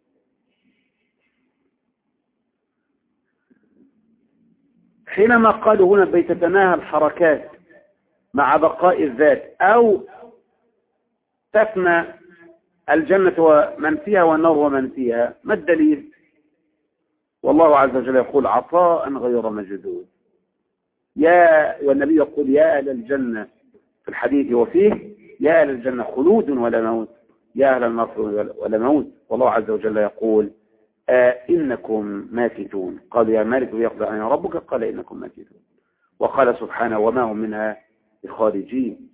حينما قالوا هنا بيتتناهى الحركات مع بقاء الذات أو تفنى الجنة ومن فيها والنار ومن فيها، ما الدليل؟ والله عز وجل يقول عطاء غير مجدود. يا والنبي يقول يا أهل الجنة في الحديث وفيه يا أهل الجنة خلود ولا موت، يا أهل النار ولا موت. والله عز وجل يقول آه إنكم ماكثون. قالوا يا مالك يقضي علينا ربك، قال إنكم ماكثون. وقال سبحانه وما هم منها بخارجين،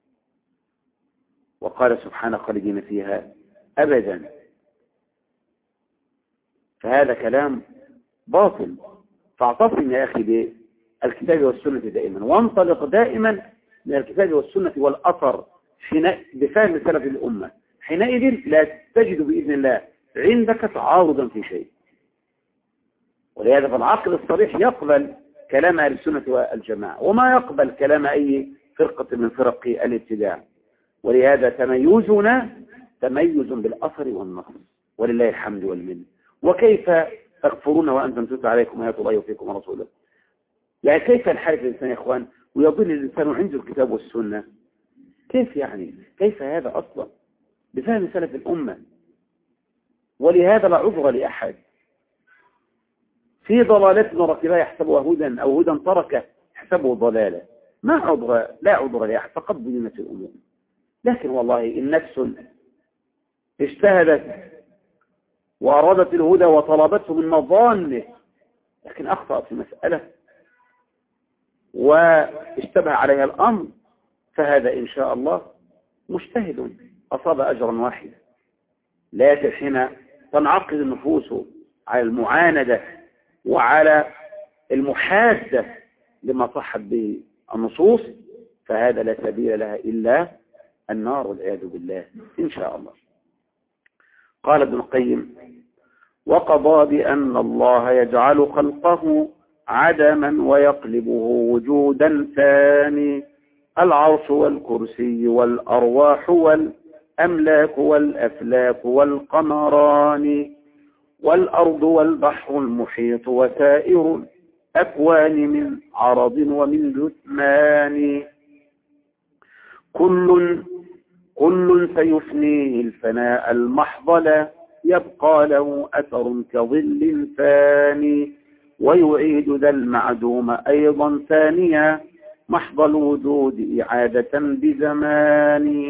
وقال سبحانه خالدين فيها أبدا. فهذا كلام باطل. فاعتصم يا أخي بالكتاب والسنة دائما، وانطلق دائما من الكتاب والسنة والأثر بفهم سلف الأمة. حينئذ لا تجد بإذن الله عندك تعارضا في شيء. ولهذا فالعقل الصريح يقبل كلام أهل السنة والجماعة وما يقبل كلام أي فرقة من فرق الابتداع. ولهذا تميزنا تميز بالأثر والنص، ولله الحمد والمنه. وكيف تكفرون وأنتم تتلى عليكم آيات الله وفيكم ورسوله؟ يعني كيف ينحرف الإنسان يا إخوان ويضل الإنسان عنده الكتاب والسنة؟ كيف يعني؟ كيف هذا أصلا بفهم سلف الأمة؟ ولهذا لا عذر لأحد في ضلالة ركبها يحسبه هدى أو هدى تركه يحسبه ضلالة. ما عذر، لا عذر لأحد، فقد بينت الأمور. لكن والله إن نفس اجتهدت وأرادت الهدى وطلبته من مظانه لكن أخطأت في مسألة واشتبه عليها الأمر، فهذا إن شاء الله مجتهد أصاب أجرا واحدا. لكن حين تنعقد النفوس على المعاندة وعلى المحادة لما صحت به النصوص، فهذا لا سبيل لها إلا النار والعياذ بالله إن شاء الله. قال ابن القيم: وقضى بأن الله يجعل خلقه عدما ويقلبه وجودا ثاني، العرش والكرسي والأرواح والأملاك والأفلاك والقمران والأرض والبحر المحيط وسائر الأكوان من عرض ومن جثمان، كل كل سيفنيه الفناء المحض لا يبقى له أثر كظل ثاني، ويعيد ذا المعدوم أيضا ثانيا محض الوجود إعادة بزمان،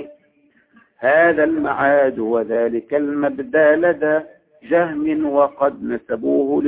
هذا المعاد وذلك المبدى لدى جهم وقد نسبوه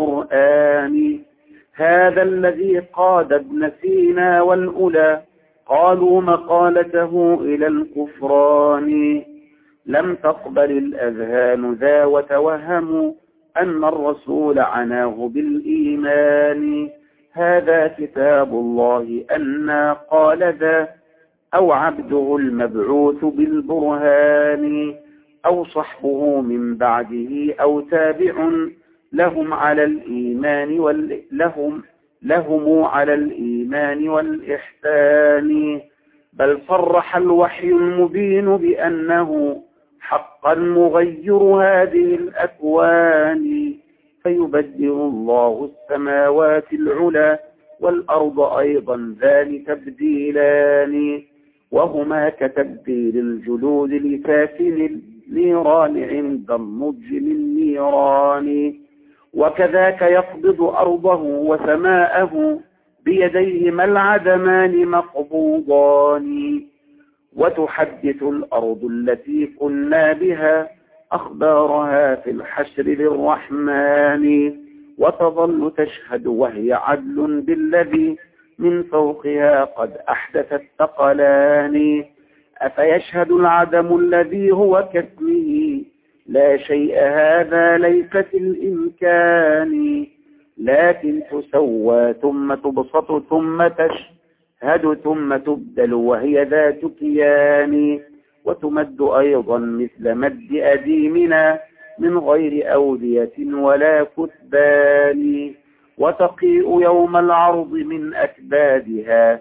للقرآن، هذا الذي قاد ابن سينا والأولى قالوا مقالته إلى الكفران، لم تقبل الأذهان ذا وتوهموا أن الرسول عناه بالإيمان، هذا كتاب الله أنا قال ذا أو عبده المبعوث بالبرهان، أو صحبه من بعده أو تابع لهم على الإيمان وال... لهم لهم على الإيمان والإحسان، بل صرح الوحي المبين بأنه حقا مغير هذه الأكوان، فيبدل الله السماوات العلى والأرض أيضا ذان تبديلان، وهما كتبديل الجلود لساكن النيران عند النضج من نيران، وكذاك يقبض أرضه وسماءه بيديهما العدمان مقبوضان، وتحدث الأرض التي كنا بها أخبارها في الحشر للرحمن، وتظل تشهد وهي عدل بالذي من فوقها قد أحدث الثقلان، أفيشهد العدم الذي هو كاسمه لا شيء هذا ليس في الإمكان، لكن تسوى ثم تبسط ثم تشهد ثم تبدل وهي ذات كيان، وتمد أيضا مثل مد أديمنا من غير أودية ولا كثبان، وتقيء يوم العرض من أكبادها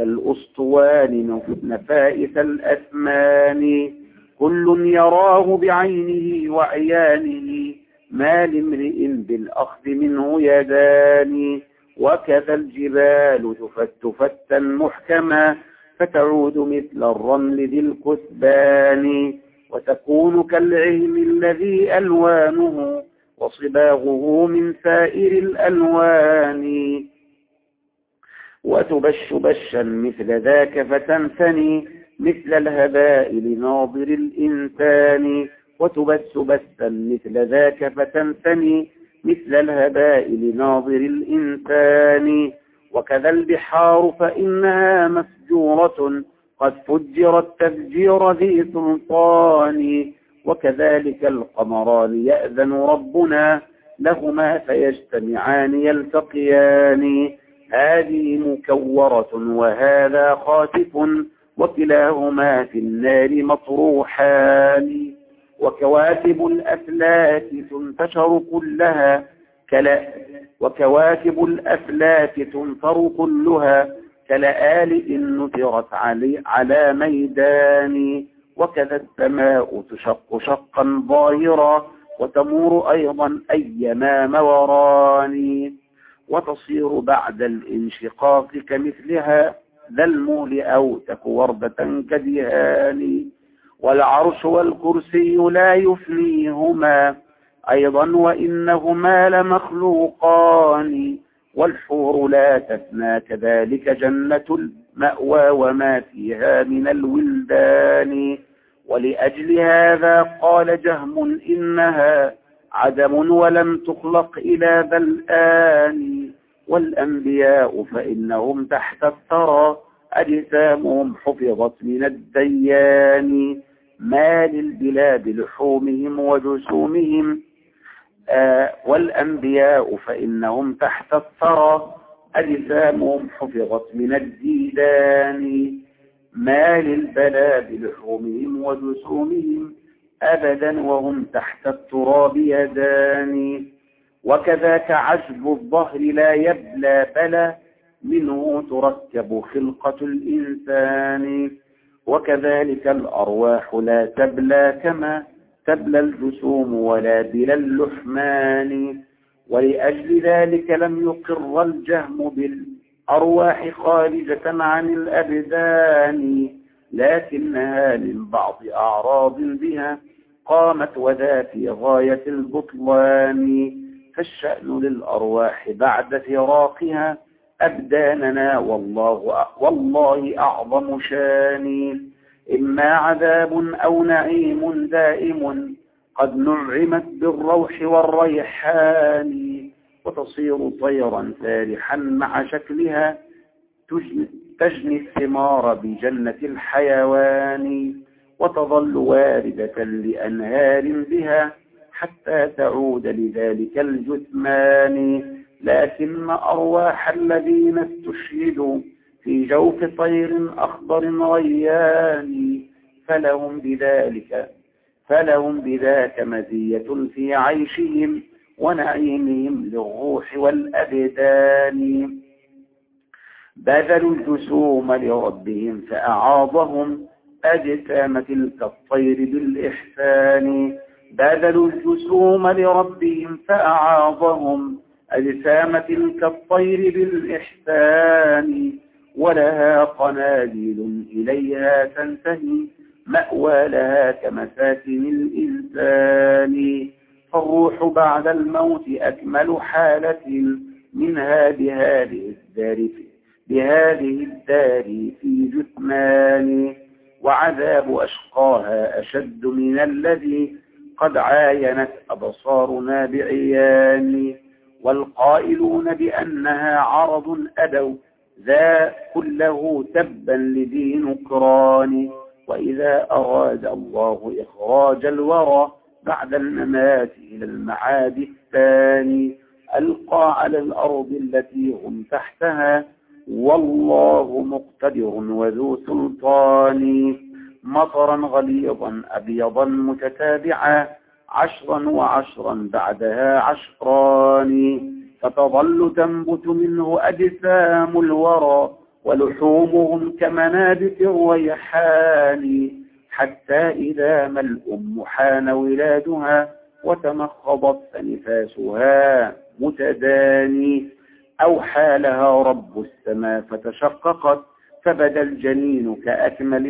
كالأسطوان نفائس الأثمان، كل يراه بعينه وعيانه ما لامرئ بالأخذ منه يدان، وكذا الجبال تفت فتا محكما فتعود مثل الرمل ذي الكثبان، وتكون كالعهن الذي ألوانه وصباغه من سائر الألوان، وتبش بشا مثل ذاك فتنثني مثل الهباء لناظر الإنسان، وتبس بسا مثل ذاك فتنثني مثل الهباء لناظر الإنسان، وكذا البحار فإنها مسجورة قد فجرت تفجير ذي سلطان، وكذلك القمران يأذن ربنا لهما فيجتمعان يلتقيان، هذه مكورة وهذا خاسف وكلاهما في النار مطروحان، وكواكب الأفلاك تنتشر كلها كلا وكواكب الأفلاك تنثر كلها كلآلئ نثرت علي على ميدان، وكذا السماء تشق شقا ظاهرا وتمور أيضا أيما موران، وتصير بعد الانشقاق كمثلها ذا المول أو تك وردة كدهان، والعرش والكرسي لا يفنيهما أيضا وإنهما لمخلوقان، والحور لا تفنى كذلك جنة المأوى وما فيها من الولدان، ولأجل هذا قال جهم إنها عدم ولم تخلق إلى ذا الآن، والأنبياء فإنهم تحت الثرى أجسامهم حفظت من الديان، ما للبلاد لحومهم وجسومهم آه والأنبياء فإنهم تحت الثرى أجسامهم حفظت من الديدان ما للبلاد لحومهم وجسومهم أبدا وهم تحت التراب يدان وكذاك عجب الظهر لا يبلى بلى منه تركب خلقة الإنسان وكذلك الأرواح لا تبلى كما تبلى الجسوم ولا بلا اللحمان ولأجل ذلك لم يقر الجهم بالأرواح خارجة عن الأبدان لكنها من بعض أعراض بها قامت وذا في غاية البطلان فالشأن للأرواح بعد فراقها أبداننا والله, والله أعظم شان إما عذاب أو نعيم دائم قد نعمت بالروح والريحان وتصير طيرا سارحا مع شكلها تجني الثمار بجنة الحيوان وتظل واردة لأنهار بها حتى تعود لذلك الجثمان لكن أرواح الذين استشهدوا في جوف طير أخضر ريان فلهم بذلك فلهم بذاك مزية في عيشهم ونعيمهم للروح والأبدان بذلوا الجسوم لربهم فأعاضهم أجسام تلك الطير بالإحسان بذلوا الجسوم لربهم فأعاضهم أجسام تلك الطير بالإحسان ولها قناديل إليها تنتهي مأوى لها كمساكن الإنسان فالروح بعد الموت أكمل حالة منها بهذه الدار بهذه الدار في جثمان وعذاب أشقاها أشد من الذي قد عاينت أبصارنا بعيان والقائلون بأنها عرض أدوا ذا كله تبا لذي نكران وإذا أراد الله إخراج الورى بعد الممات إلى المعاد الثاني ألقى على الأرض التي هم تحتها والله مقتدر وذو سلطان مطرا غليظا أبيضا متتابعا عشرا وعشرا بعدها عشران فتظل تنبت منه أجسام الورى ولحومهم كمنابت الريحان حتى إذا ما الأم حان ولادها وتمخضت فنفاسها متداني أوحى لها رب السماء فتشققت فبدا الجنين كأكمل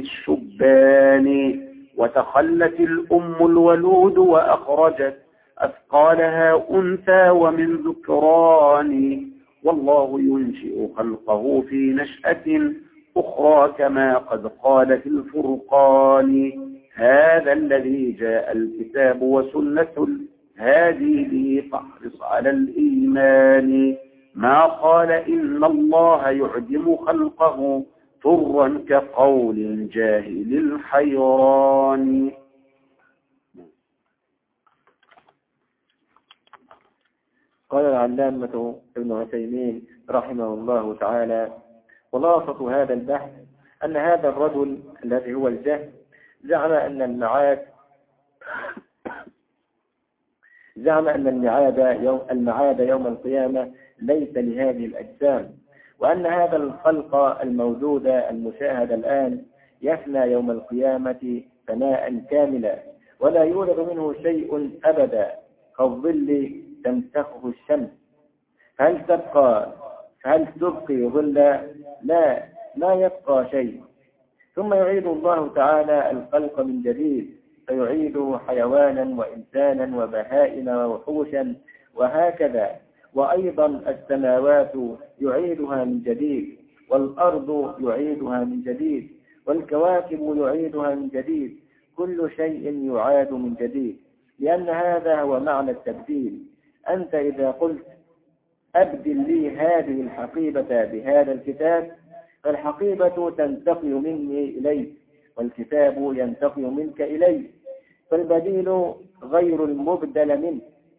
الشبان وتخلت الأم الولود وأخرجت أثقالها أنثى ومن ذكران والله ينشئ خلقه في نشأة أخرى كما قد قال في الفرقان هذا الذي جاء الكتاب وسنة الهادي به فاحرص على الإيمان ما قال إن الله يعدم خلقه طرا كقول جاهل الحيران. قال العلامة ابن عثيمين رحمه الله تعالى خلاصة هذا البحث أن هذا الرجل الذي هو الجهل زعم أن المعاد زعم أن المعاد يوم, المعاد يوم القيامة ليس لهذه الأجسام وأن هذا الخلق الموجود المشاهد الآن يفنى يوم القيامة فناء كاملا ولا يولد منه شيء أبدا كالظل تمسخه الشمس هل تبقى هل تبقي ظلا؟ لا لا يبقى شيء ثم يعيد الله تعالى الخلق من جديد فيعيده حيوانا وإنسانا وبهائم ووحوشا وهكذا وأيضا السماوات يعيدها من جديد والأرض يعيدها من جديد والكواكب يعيدها من جديد كل شيء يعاد من جديد لأن هذا هو معنى التبديل أنت إذا قلت أبدل لي هذه الحقيبة بهذا الكتاب فالحقيبة تنتقل مني إليك والكتاب ينتقل منك إليه، فالبديل غير المبدل منه.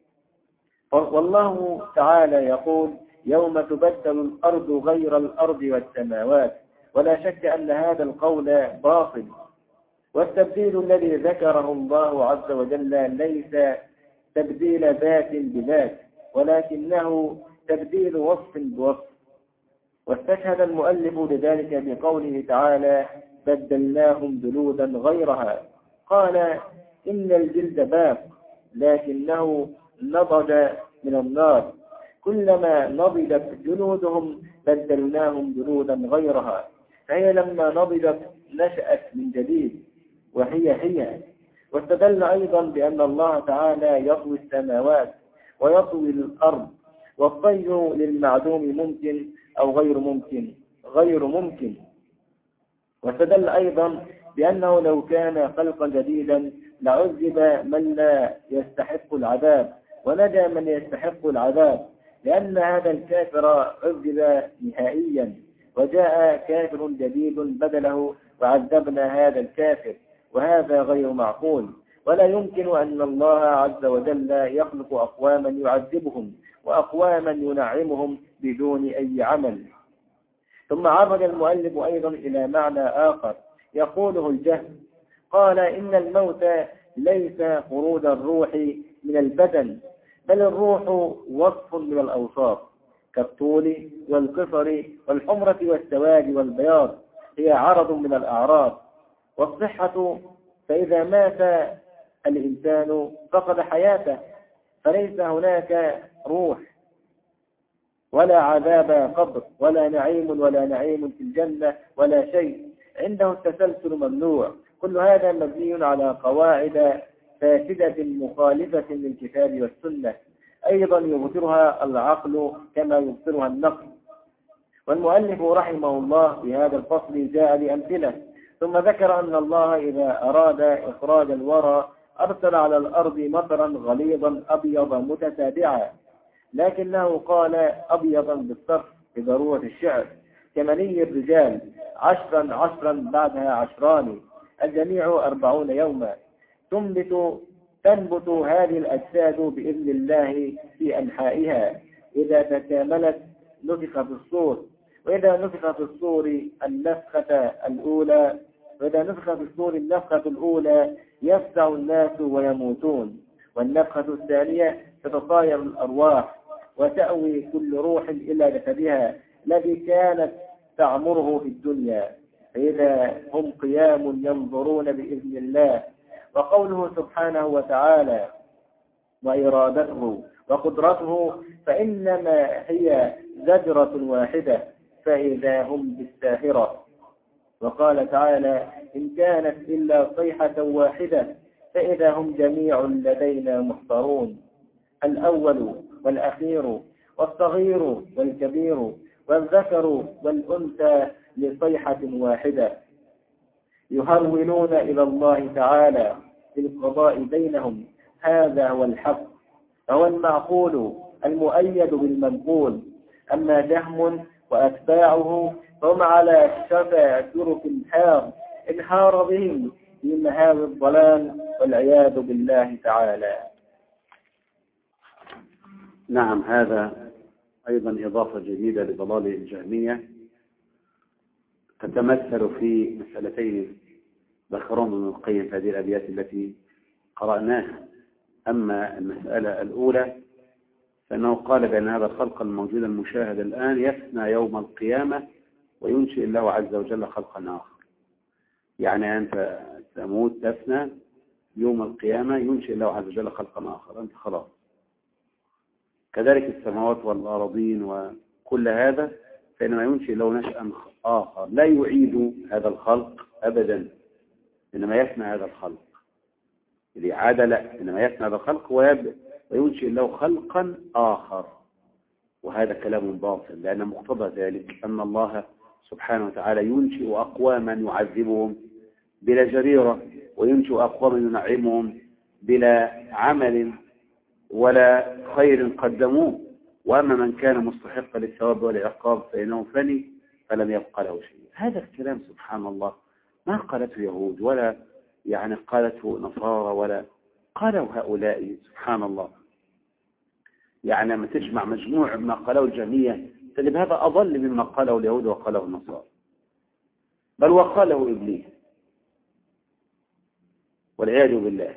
والله تعالى يقول يوم تبدل الأرض غير الأرض والسماوات، ولا شك أن هذا القول باطل. والتبديل الذي ذكره الله عز وجل ليس تبديل ذات بذات، ولكنه تبديل وصف بوصف. واستشهد المؤلف لذلك بقوله تعالى بدلناهم جلودا غيرها، قال إن الجلد باق لكنه نضج من النار، كلما نضجت جلودهم بدلناهم جلودا غيرها، فهي لما نضجت نشأت من جديد وهي هي. واستدل أيضا بأن الله تعالى يطوي السماوات ويطوي الأرض، والطي للمعدوم ممكن أو غير ممكن غير ممكن. واستدل أيضا بأنه لو كان خلقا جديدا لعذب من لا يستحق العذاب ونجا من يستحق العذاب، لأن هذا الكافر عذب نهائيا وجاء كافر جديد بدله وعذبنا هذا الكافر، وهذا غير معقول. ولا يمكن أن الله عز وجل يخلق أقواما يعذبهم وأقواما ينعمهم بدون أي عمل. ثم عرج المؤلف أيضا إلى معنى آخر يقوله الجهم، قال إن الموت ليس خروج الروح من البدن، بل الروح وصف من الأوصاف كالطول والقصر والحمرة والسواد والبياض، هي عرض من الأعراض. والصحة فإذا مات الإنسان فقد حياته، فليس هناك روح ولا عذاب قبر ولا نعيم ولا نعيم في الجنة ولا شيء، عنده التسلسل ممنوع. كل هذا مبني على قواعد فاسدة مخالفة للكتاب والسنة، أيضا يبطلها العقل كما يبطلها النقل. والمؤلف رحمه الله في هذا الفصل جاء بأمثلة، ثم ذكر أن الله إذا أراد إخراج الورى أرسل على الأرض مطرا غليظا أبيض متتابعا، لكنه قال أبيضا بالصرف بضرورة الشعر، كمني الرجال عشرا عشرا بعدها عشران، الجميع أربعون يوما. تنبت تنبت هذه الأجساد بإذن الله في أنحائها، إذا تكاملت نفخ في الصور، وإذا نفخ في الصور النفخة الأولى وإذا نفخ في الصور النفخة الأولى يفزع الناس ويموتون، والنفخة الثانية تتطاير الأرواح وتأوي كل روح إلى جسدها الذي كانت تعمره في الدنيا، فإذا هم قيام ينظرون بإذن الله. وقوله سبحانه وتعالى وإرادته وقدرته فإنما هي زجرة واحدة فإذا هم بالساهرة. وقال تعالى إن كانت إلا صيحة واحدة فإذا هم جميع لدينا محضرون. الأول والأخير والصغير والكبير والذكر والأنثى لصيحة واحدة، يهرولون إلى الله تعالى في القضاء بينهم، هذا هو الحق، هو المعقول المؤيد بالمنقول. أما جهم وأتباعه فهم على شفا جرف الحار انحار بهم في مهاوي الضلال والعياذ بالله تعالى. نعم، هذا أيضا إضافة جديدة لضلال الجهمية تتمثل في مسألتين ذكرهم ابن القيم في هذه الأبيات التي قرأناها. أما المسألة الأولى فإنه قال بأن هذا الخلق الموجود المشاهد الآن يفنى يوم القيامة وينشئ الله عز وجل خلقا آخر. يعني أنت تموت تفنى، يوم القيامة ينشئ الله عز وجل خلقا آخر، أنت خلاص. كذلك السماوات والأراضين وكل هذا فإنما ينشئ له نشأ آخر لا يعيد هذا الخلق أبدا، إنما يفنى هذا الخلق. الإعادة لا، إنما يفنى هذا الخلق وينشئ له خلقا آخر. وهذا كلام باطل، لأن مقتضى ذلك أن الله سبحانه وتعالى ينشئ أقواما يعذبهم بلا جريرة، وينشئ أقواما ينعمهم بلا عمل ولا خير قدموه. وأما من كان مستحقا للثواب والعقاب فإنه فني فلم يبقى له شيء. هذا الكلام سبحان الله ما قالته يهود ولا يعني قالته نصارى ولا قالوا هؤلاء. سبحان الله. يعني لما تجمع مجموع ما قاله الجميع تجد هذا أضل مما قاله اليهود وقاله النصارى، بل وقاله إبليس والعياذ بالله.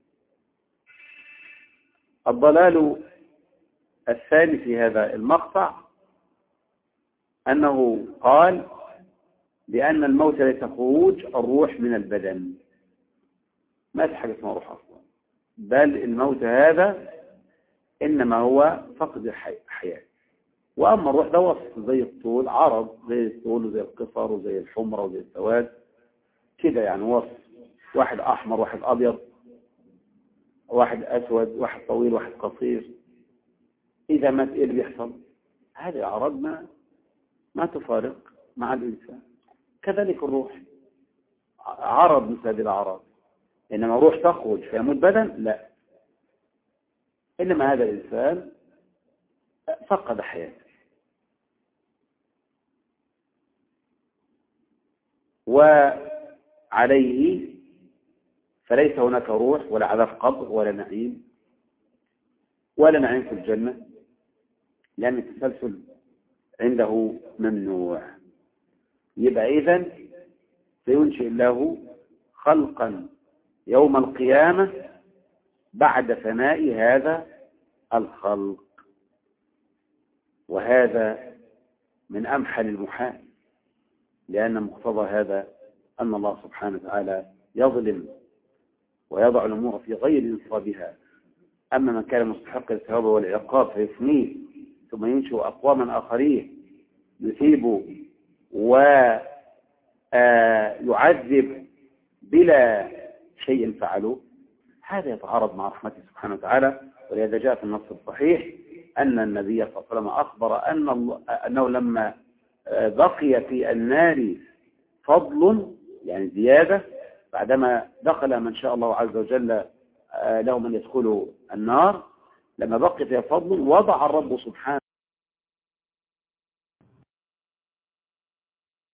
الضلال الثاني في هذا المقطع أنه قال بأن الموت ليس خروج الروح من البدن، ما في حاجة اسمها روح أصلا، بل الموت هذا إنما هو فقد الحياة. وأما الروح ده وصف زي الطول، عرض زي الطول وزي القصر وزي الحمرة وزي السواد كده، يعني وصف واحد أحمر واحد أبيض، واحد أسود واحد طويل واحد قصير. إذا مات إيه اللي بيحصل؟ هذه أعراض ما ما تفارق مع الإنسان. كذلك الروح عرض مثل هذه الأعراض، إنما الروح تخرج فيموت بدن لا، إنما هذا الإنسان فقد حياته. وعليه فليس هناك روح ولا عذاب قبر ولا نعيم ولا نعيم في الجنة، لأن التسلسل عنده ممنوع. يبقى إذن سينشئ الله خلقا يوم القيامة بعد فناء هذا الخلق، وهذا من أمحل المحال، لأن مقتضى هذا أن الله سبحانه وتعالى يظلم ويضع الأمور في غير نصابها. أما من كان مستحق الثواب والعقاب فيفنيه ثم ينشئ أقواما آخرين يثيب ويعذب بلا شيء فعلوه، هذا يتعارض مع رحمته سبحانه وتعالى. ولهذا جاء في النص الصحيح أن النبي صلى الله عليه وسلم أخبر أن أنه لما بقي في النار فضل يعني زيادة، بعدما دخل من شاء الله عز وجل لهم أن يدخلوا النار، لما بقي فيها فضل وضع الرب سبحانه